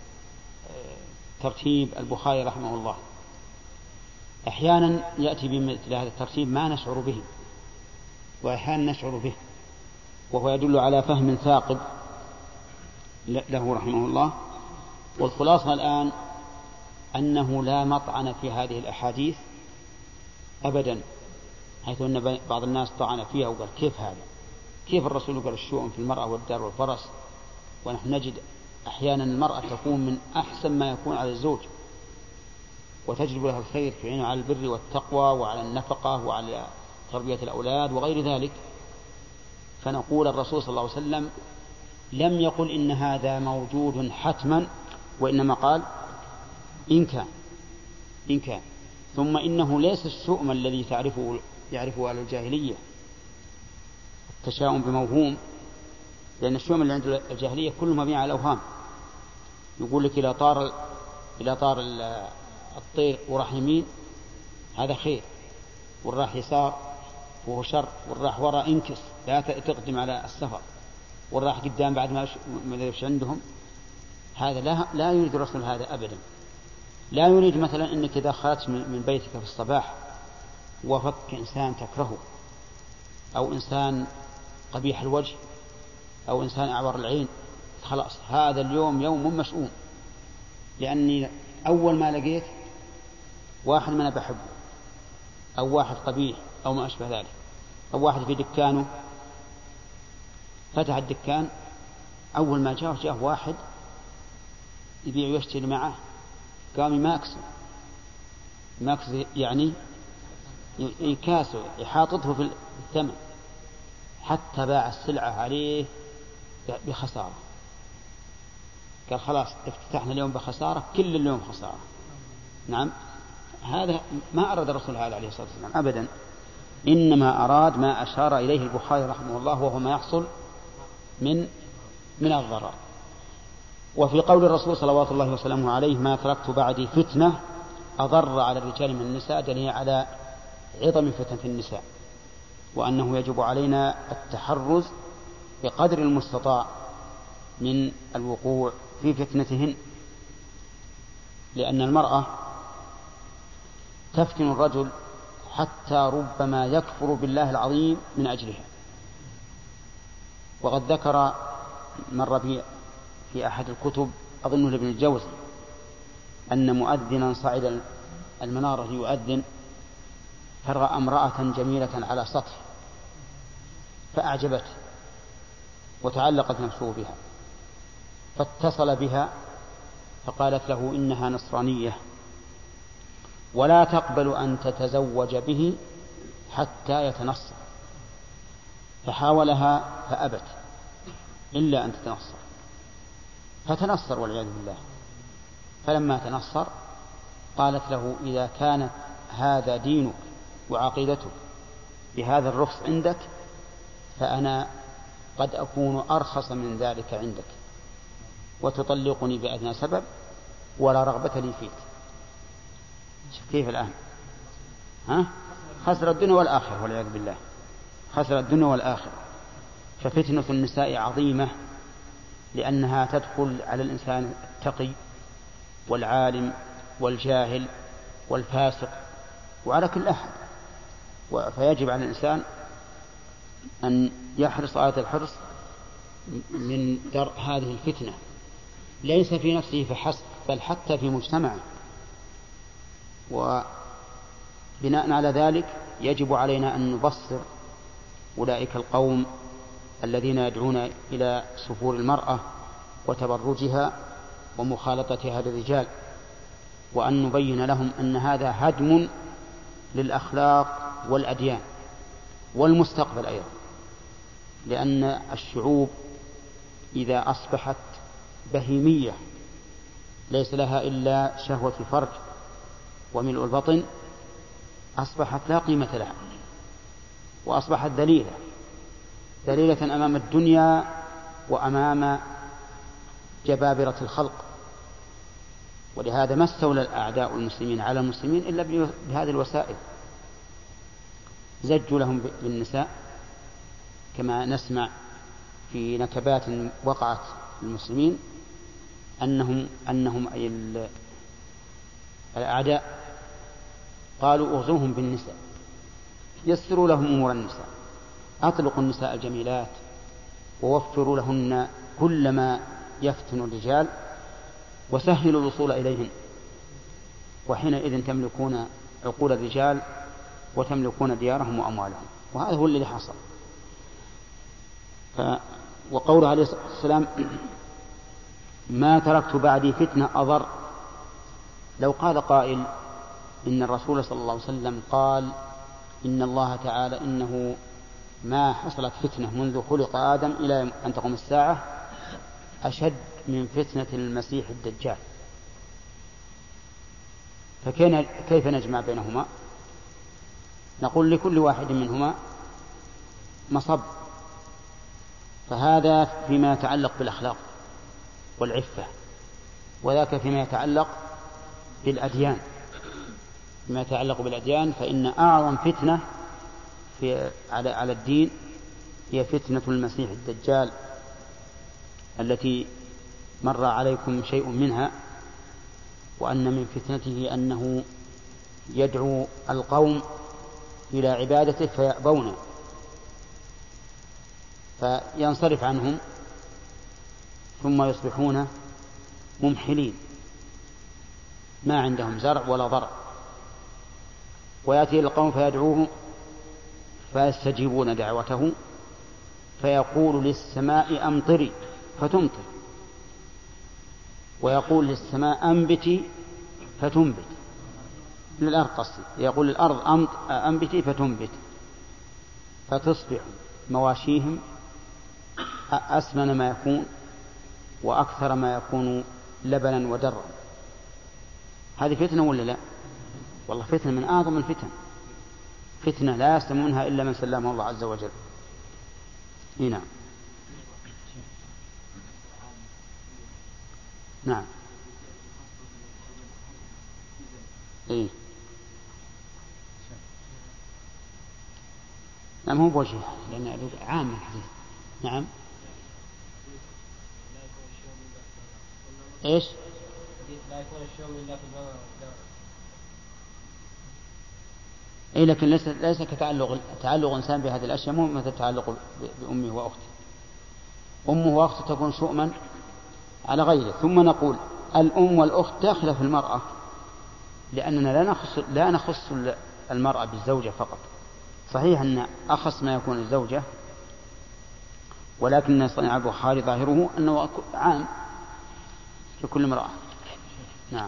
ترتيب البخاري رحمه الله. أحيانا يأتي بمثل هذا الترتيب ما نشعر به، وأحيانا نشعر به، وهو يدل على فهم ثاقب له رحمه الله. والخلاصة الآن أنه لا مطعن في هذه الأحاديث أبدا، حيث أن بعض الناس طعن فيها وقال: كيف هذا؟ كيف الرسول قال الشؤم في المرأة والدار والفرس، ونحن نجد أحيانا المرأة تكون من أحسن ما يكون على الزوج، وتجلب له الخير، تعينه على البر والتقوى وعلى النفقة وعلى تربية الأولاد وغير ذلك. فنقول الرسول صلى الله عليه وسلم لم يقل إن هذا موجود حتما، وإنما قال إن كان إن كان ثم إنه ليس الشؤم الذي تعرفه يعرفه أهل الجاهلية، التشاؤم بموهوم، لأن الشؤم اللي عند الجاهلية كله مبني على الأوهام. يقول لك إذا طار إذا طار الطير وراح يمين هذا خير، والراح يسار وهو شر، والراح وراء انكس لا تقدم على السفر، والراح قدام بعد ما يش عندهم. هذا لا لا يريد الرسول هذا أبدا. لا يريد مثلا أنك إذا خرجت من بيتك في الصباح وفك إنسان تكرهه، أو إنسان قبيح الوجه، أو إنسان أعور العين، خلاص هذا اليوم يوم مشؤوم، لأني أول ما لقيت واحد من أنا بحبه، أو واحد قبيح أو ما أشبه ذلك، أو واحد في دكانه فتح الدكان، أول ما جاء جاء واحد يبيع ويشتري معه، قام يماكسه ماكس يعني يكاسه يحاططه في الثمن حتى باع السلعة عليه بخسارة. قال خلاص افتتحنا اليوم بخسارة، كل اليوم خسارة. نعم، هذا ما أراد الرسول هذا عليه الصلاة والسلام أبدا، إنما أراد ما أشار إليه البخاري رحمه الله، وهو ما يحصل من من الضرر. وفي قول الرسول صلوات الله وسلامه عليه ما تركت بعدي فتنة أضر على الرجال من النساء، دليل على عظم فتنة النساء، وأنه يجب علينا التحرز بقدر المستطاع من الوقوع في فتنتهن، لأن المرأة تفتن الرجل حتى ربما يكفر بالله العظيم من أجلها. وقد ذكر مر بي في أحد الكتب أظنه لابن الجوزي أن مؤذنا صعد المنارة ليؤذن، فرأى امرأة جميلة على سطح فأعجبته وتعلقت نفسه بها، فاتصل بها فقالت له إنها نصرانية ولا تقبل أن تتزوج به حتى يتنصر، فحاولها فأبت إلا أن تتنصر، فتنصر والعياذ بالله. فلما تنصر قالت له إذا كانت هذا دينك وعقيدتك بهذا الرخص عندك فأنا قد أكون أرخص من ذلك عندك، وتطلقني بأدنى سبب ولا رغبة لي فيك. كيف الآن؟ ها؟ خسر الدنيا والآخرة والعياذ بالله، خسر الدنيا والآخرة. ففتنة النساء عظيمة، لأنها تدخل على الإنسان التقي والعالم والجاهل والفاسق وعلى كل أحد، فيجب على الإنسان أن يحرص آية الحرص من درء هذه الفتنة، ليس في نفسه فحسب بل حتى في مجتمعه. وبناء على ذلك يجب علينا أن نبصر أولئك القوم الذين يدعون إلى سفور المرأة وتبرجها ومخالطتها بالرجال، وأن نبين لهم أن هذا هدم للأخلاق والأديان والمستقبل أيضا، لأن الشعوب إذا أصبحت بهيمية ليس لها إلا شهوة الفرج وملء البطن أصبحت لا قيمة لها، وأصبحت ذليلة ذليلة أمام الدنيا وأمام جبابرة الخلق. ولهذا ما استولى الأعداء المسلمين على المسلمين إلا بهذه الوسائل، زجوا لهم بالنساء كما نسمع في نكبات وقعت المسلمين أنهم أنهم أي الأعداء قالوا اغزوهم بالنساء، يسروا لهم أمور النساء، أطلقوا النساء الجميلات ووفروا لهن كل ما يفتن الرجال وسهلوا الوصول إليهن، وحينئذ تملكون عقول الرجال وتملكون ديارهم وأموالهم. وهذا هو الذي حصل. ف... وقوله عليه الصلاة والسلام ما تركت بعدي فتنة أضر، لو قال قائل إن الرسول صلى الله عليه وسلم قال إن الله تعالى إنه ما حصلت فتنة منذ خلق آدم إلى أن تقوم الساعة أشد من فتنة المسيح الدجال، فكيف نجمع بينهما؟ نقول لكل واحد منهما مصب، فهذا فيما يتعلق بالأخلاق والعفة، وذاك فيما يتعلق بالأديان. فيما يتعلق بالأديان فإن أعظم فتنة في على على الدين هي فتنة المسيح الدجال التي مر عليكم شيء منها، وأن من فتنته أنه يدعو القوم إلى عبادته فيأبون، فينصرف عنهم ثم يصبحون ممحلين ما عندهم زرع ولا ضرع، ويأتي القوم فيدعوه فيستجيبون دعوته، فيقول للسماء أمطري فتمطر، ويقول للسماء أنبتي فتنبت، للأرض قصدي، يقول للأرض أنبتي فتنبت، فتصبح مواشيهم أسمن ما يكون وأكثر ما يكون لبنا ودرا. هذه فتنة ولا لا؟ والله فتنة من أعظم الفتن، فتنة لا يسلمونها إلا من سلمه الله عز وجل. نعم نعم إيه نعم هو بوجه لأن عام الحديث. نعم إيش لا يكون الشوم إلا في الباب. إيه لكن ليس ليس كتعلق تعلق إنسان بهذه الأشياء مو مثل تعلق بأمه وأخته. أمه وأخته تكون شؤما على غيره. ثم نقول الأم والأخت داخلة في المرأة، لأننا لا نخص لا نخص المرأة بالزوجة فقط. صحيح أن أخص ما يكون الزوجة، ولكن صنع البخاري ظاهره أنه عام في كل امرأة. نعم.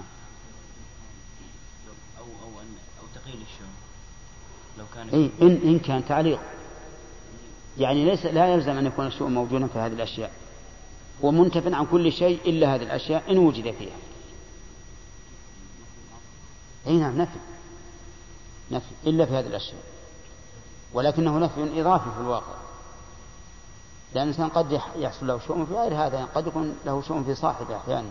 أو أو أن أو تقيل الشؤم لو كان إيه إن إن كان تعليق، يعني ليس لا يلزم أن يكون الشؤم موجودا في هذه الأشياء، ومنتفع عن كل شيء إلا هذه الأشياء إن وجد فيها. أي نعم نفي نفي إلا في هذه الأشياء، ولكنه نفي إضافي في الواقع، لأن الإنسان قد يحصل له شؤم في غير هذا، يعني قد يكون له شؤم في صاحبه أحيانا.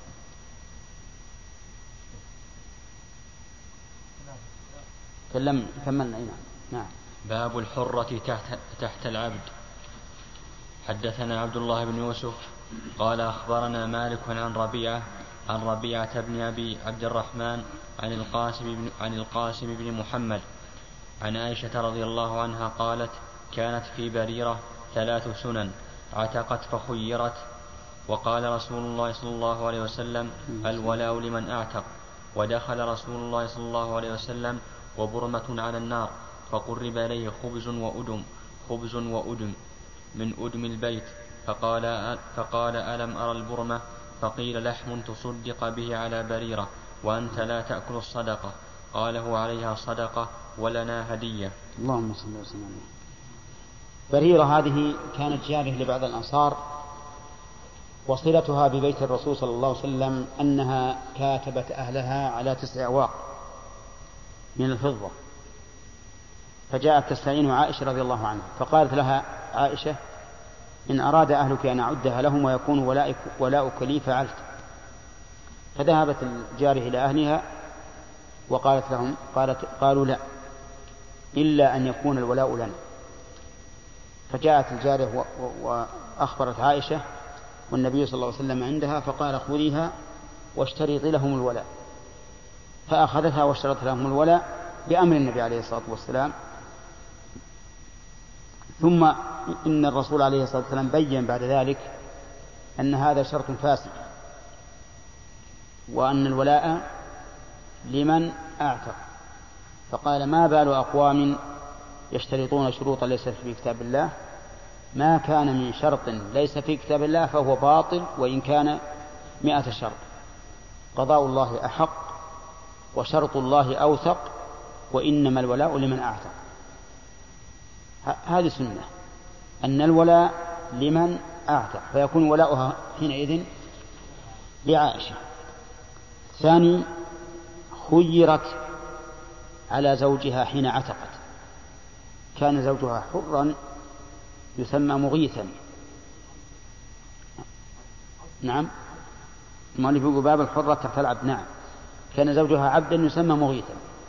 كلم كملنا. نعم نعم. باب الحرة تحت, تحت العبد. حدثنا عبد الله بن يوسف قال أخبرنا مالك عن ربيعة عن ربيعة بن أبي عبد الرحمن عن القاسم بن, عن القاسم بن محمد عن عائشة رضي الله عنها قالت كانت في بريرة ثلاث سنن عتقت فخيرت، وقال رسول الله صلى الله عليه وسلم الولاء لمن أعتق، ودخل رسول الله صلى الله عليه وسلم وبرمة على النار فقرب إليه خبز وأدم خبز وأدم من أدم البيت، فقال, فقال ألم أرى البرمة؟ فقيل لحم تصدق به على بريرة وأنت لا تأكل الصدقة. قال هو عليها صدقة ولنا هدية. اللهم صل وسلم. بريرة هذه كانت جارية لبعض الأنصار، وصلتها ببيت الرسول صلى الله عليه وسلم أنها كاتبت أهلها على تسع أواق من الفضة، فجاءت تستعين عائشة رضي الله عنها، فقالت لها عائشة إن أراد أهلك أن أعدها لهم ويكون ولاؤك لي فعلت. فذهبت الجارية إلى أهلها وقالت لهم قالت قالوا لا إلا أن يكون الولاء لنا. فجاءت الجارية وأخبرت عائشة والنبي صلى الله عليه وسلم عندها، فقال خذيها واشترطي لهم الولاء، فأخذتها واشترط لهم الولاء بأمر النبي عليه الصلاة والسلام. ثم إن الرسول عليه الصلاة والسلام بيّن بعد ذلك أن هذا شرط فاسد، وأن الولاء لمن أعتق. فقال ما بال أقوام يشترطون شروطا ليس في كتاب الله، ما كان من شرط ليس في كتاب الله فهو باطل وإن كان مئة شرط. قضاء الله أحق وشرط الله أوثق، وإنما الولاء لمن أعتق. هذه سنة أن الولاء لمن أعتق، فيكون ولاؤها حينئذ لعائشة. ثاني خيرت على زوجها حين عتقت، كان زوجها حرا يسمى مغيثا نعم المؤلف يقول باب الحرة تحت العبد. نعم كان زوجها عبدا يسمى مغيثا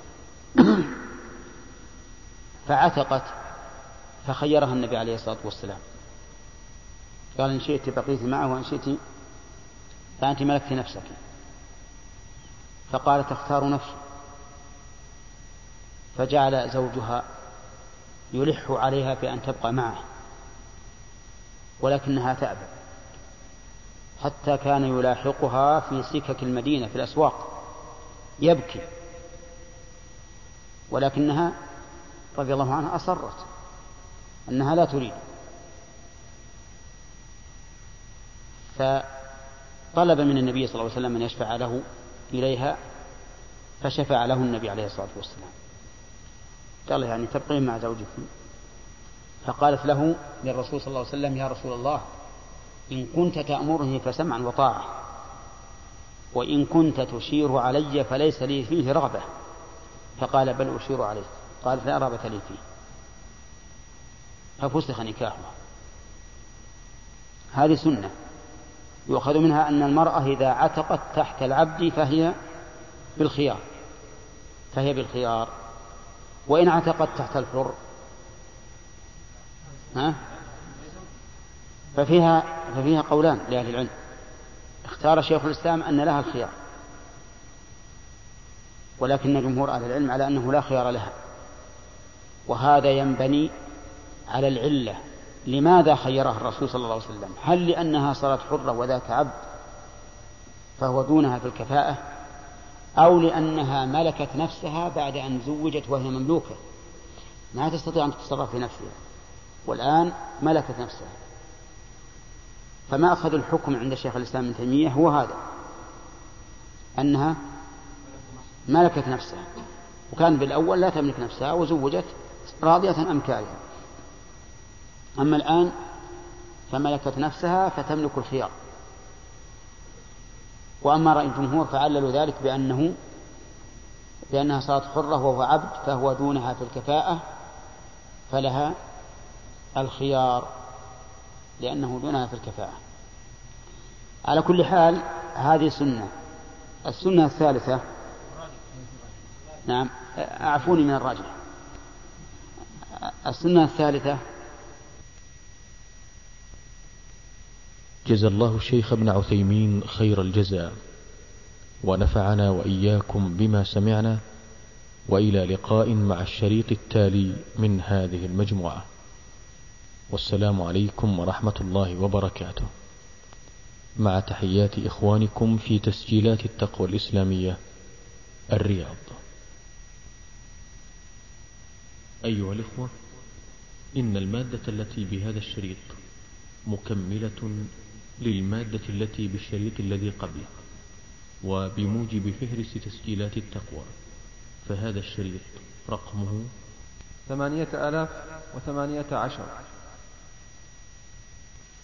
فعتقت فخيرها النبي عليه الصلاة والسلام قال إن شئت بقيت معه وإن شئت فأنت ملكت نفسك. فقالت تختار نفسه فجعل زوجها يلح عليها بأن تبقى معه ولكنها تأبى حتى كان يلاحقها في سكك المدينة في الأسواق يبكي ولكنها رضي الله عنها أصرت أنها لا تريد. فطلب من النبي صلى الله عليه وسلم أن يشفع له إليها فشفع له النبي عليه الصلاة والسلام قال يعني تبقين مع زوجك. فقالت له للرسول صلى الله عليه وسلم يا رسول الله إن كنت تأمرني فسمعا وطاعة وإن كنت تشير علي فليس لي فيه رغبة. فقال بل أشير عليه. قال لا رغبة لي فيه. ففسخ نكاحها. هذه سنة يؤخذ منها أن المرأة إذا عتقت تحت العبد فهي بالخيار فهي بالخيار وإن عتقت تحت الحر ها ففيها ففيها قولان لأهل العلم. اختار شيخ الإسلام أن لها الخيار ولكن جمهور أهل العلم على أنه لا خيار لها وهذا ينبني على العلة. لماذا خيرها الرسول صلى الله عليه وسلم؟ هل لأنها صارت حرة وذاك عبد فهو دونها في الكفاءة أو لأنها ملكت نفسها بعد أن زوجت وهي مملوكة ما تستطيع أن تتصرف في نفسها والآن ملكت نفسها. فما أخذ الحكم عند شيخ الإسلام ابن تيمية هو هذا أنها ملكت نفسها وكان بالأول لا تملك نفسها وزوجت راضية أم كارهة. أما الآن فملكت نفسها فتملك الخيار. وأما رأي الجمهور فعللوا ذلك بأنه بأنها صارت حرة وهو عبد فهو دونها في الكفاءة فلها الخيار لأنه دونها في الكفاءة. على كل حال هذه سنة. السنة الثالثة نعم أعفوني من الراجح. السنة الثالثة جزا الله الشيخ ابن عثيمين خير الجزاء ونفعنا وإياكم بما سمعنا وإلى لقاء مع الشريط التالي من هذه المجموعة والسلام عليكم ورحمة الله وبركاته مع تحيات إخوانكم في تسجيلات التقوى الإسلامية الرياض. أيها الإخوة إن المادة التي بهذا الشريط مكملة للمادة التي بالشريط الذي قبله وبموجب فهرس تسجيلات التقوى فهذا الشريط رقمه ثمانية آلاف وثمانية عشر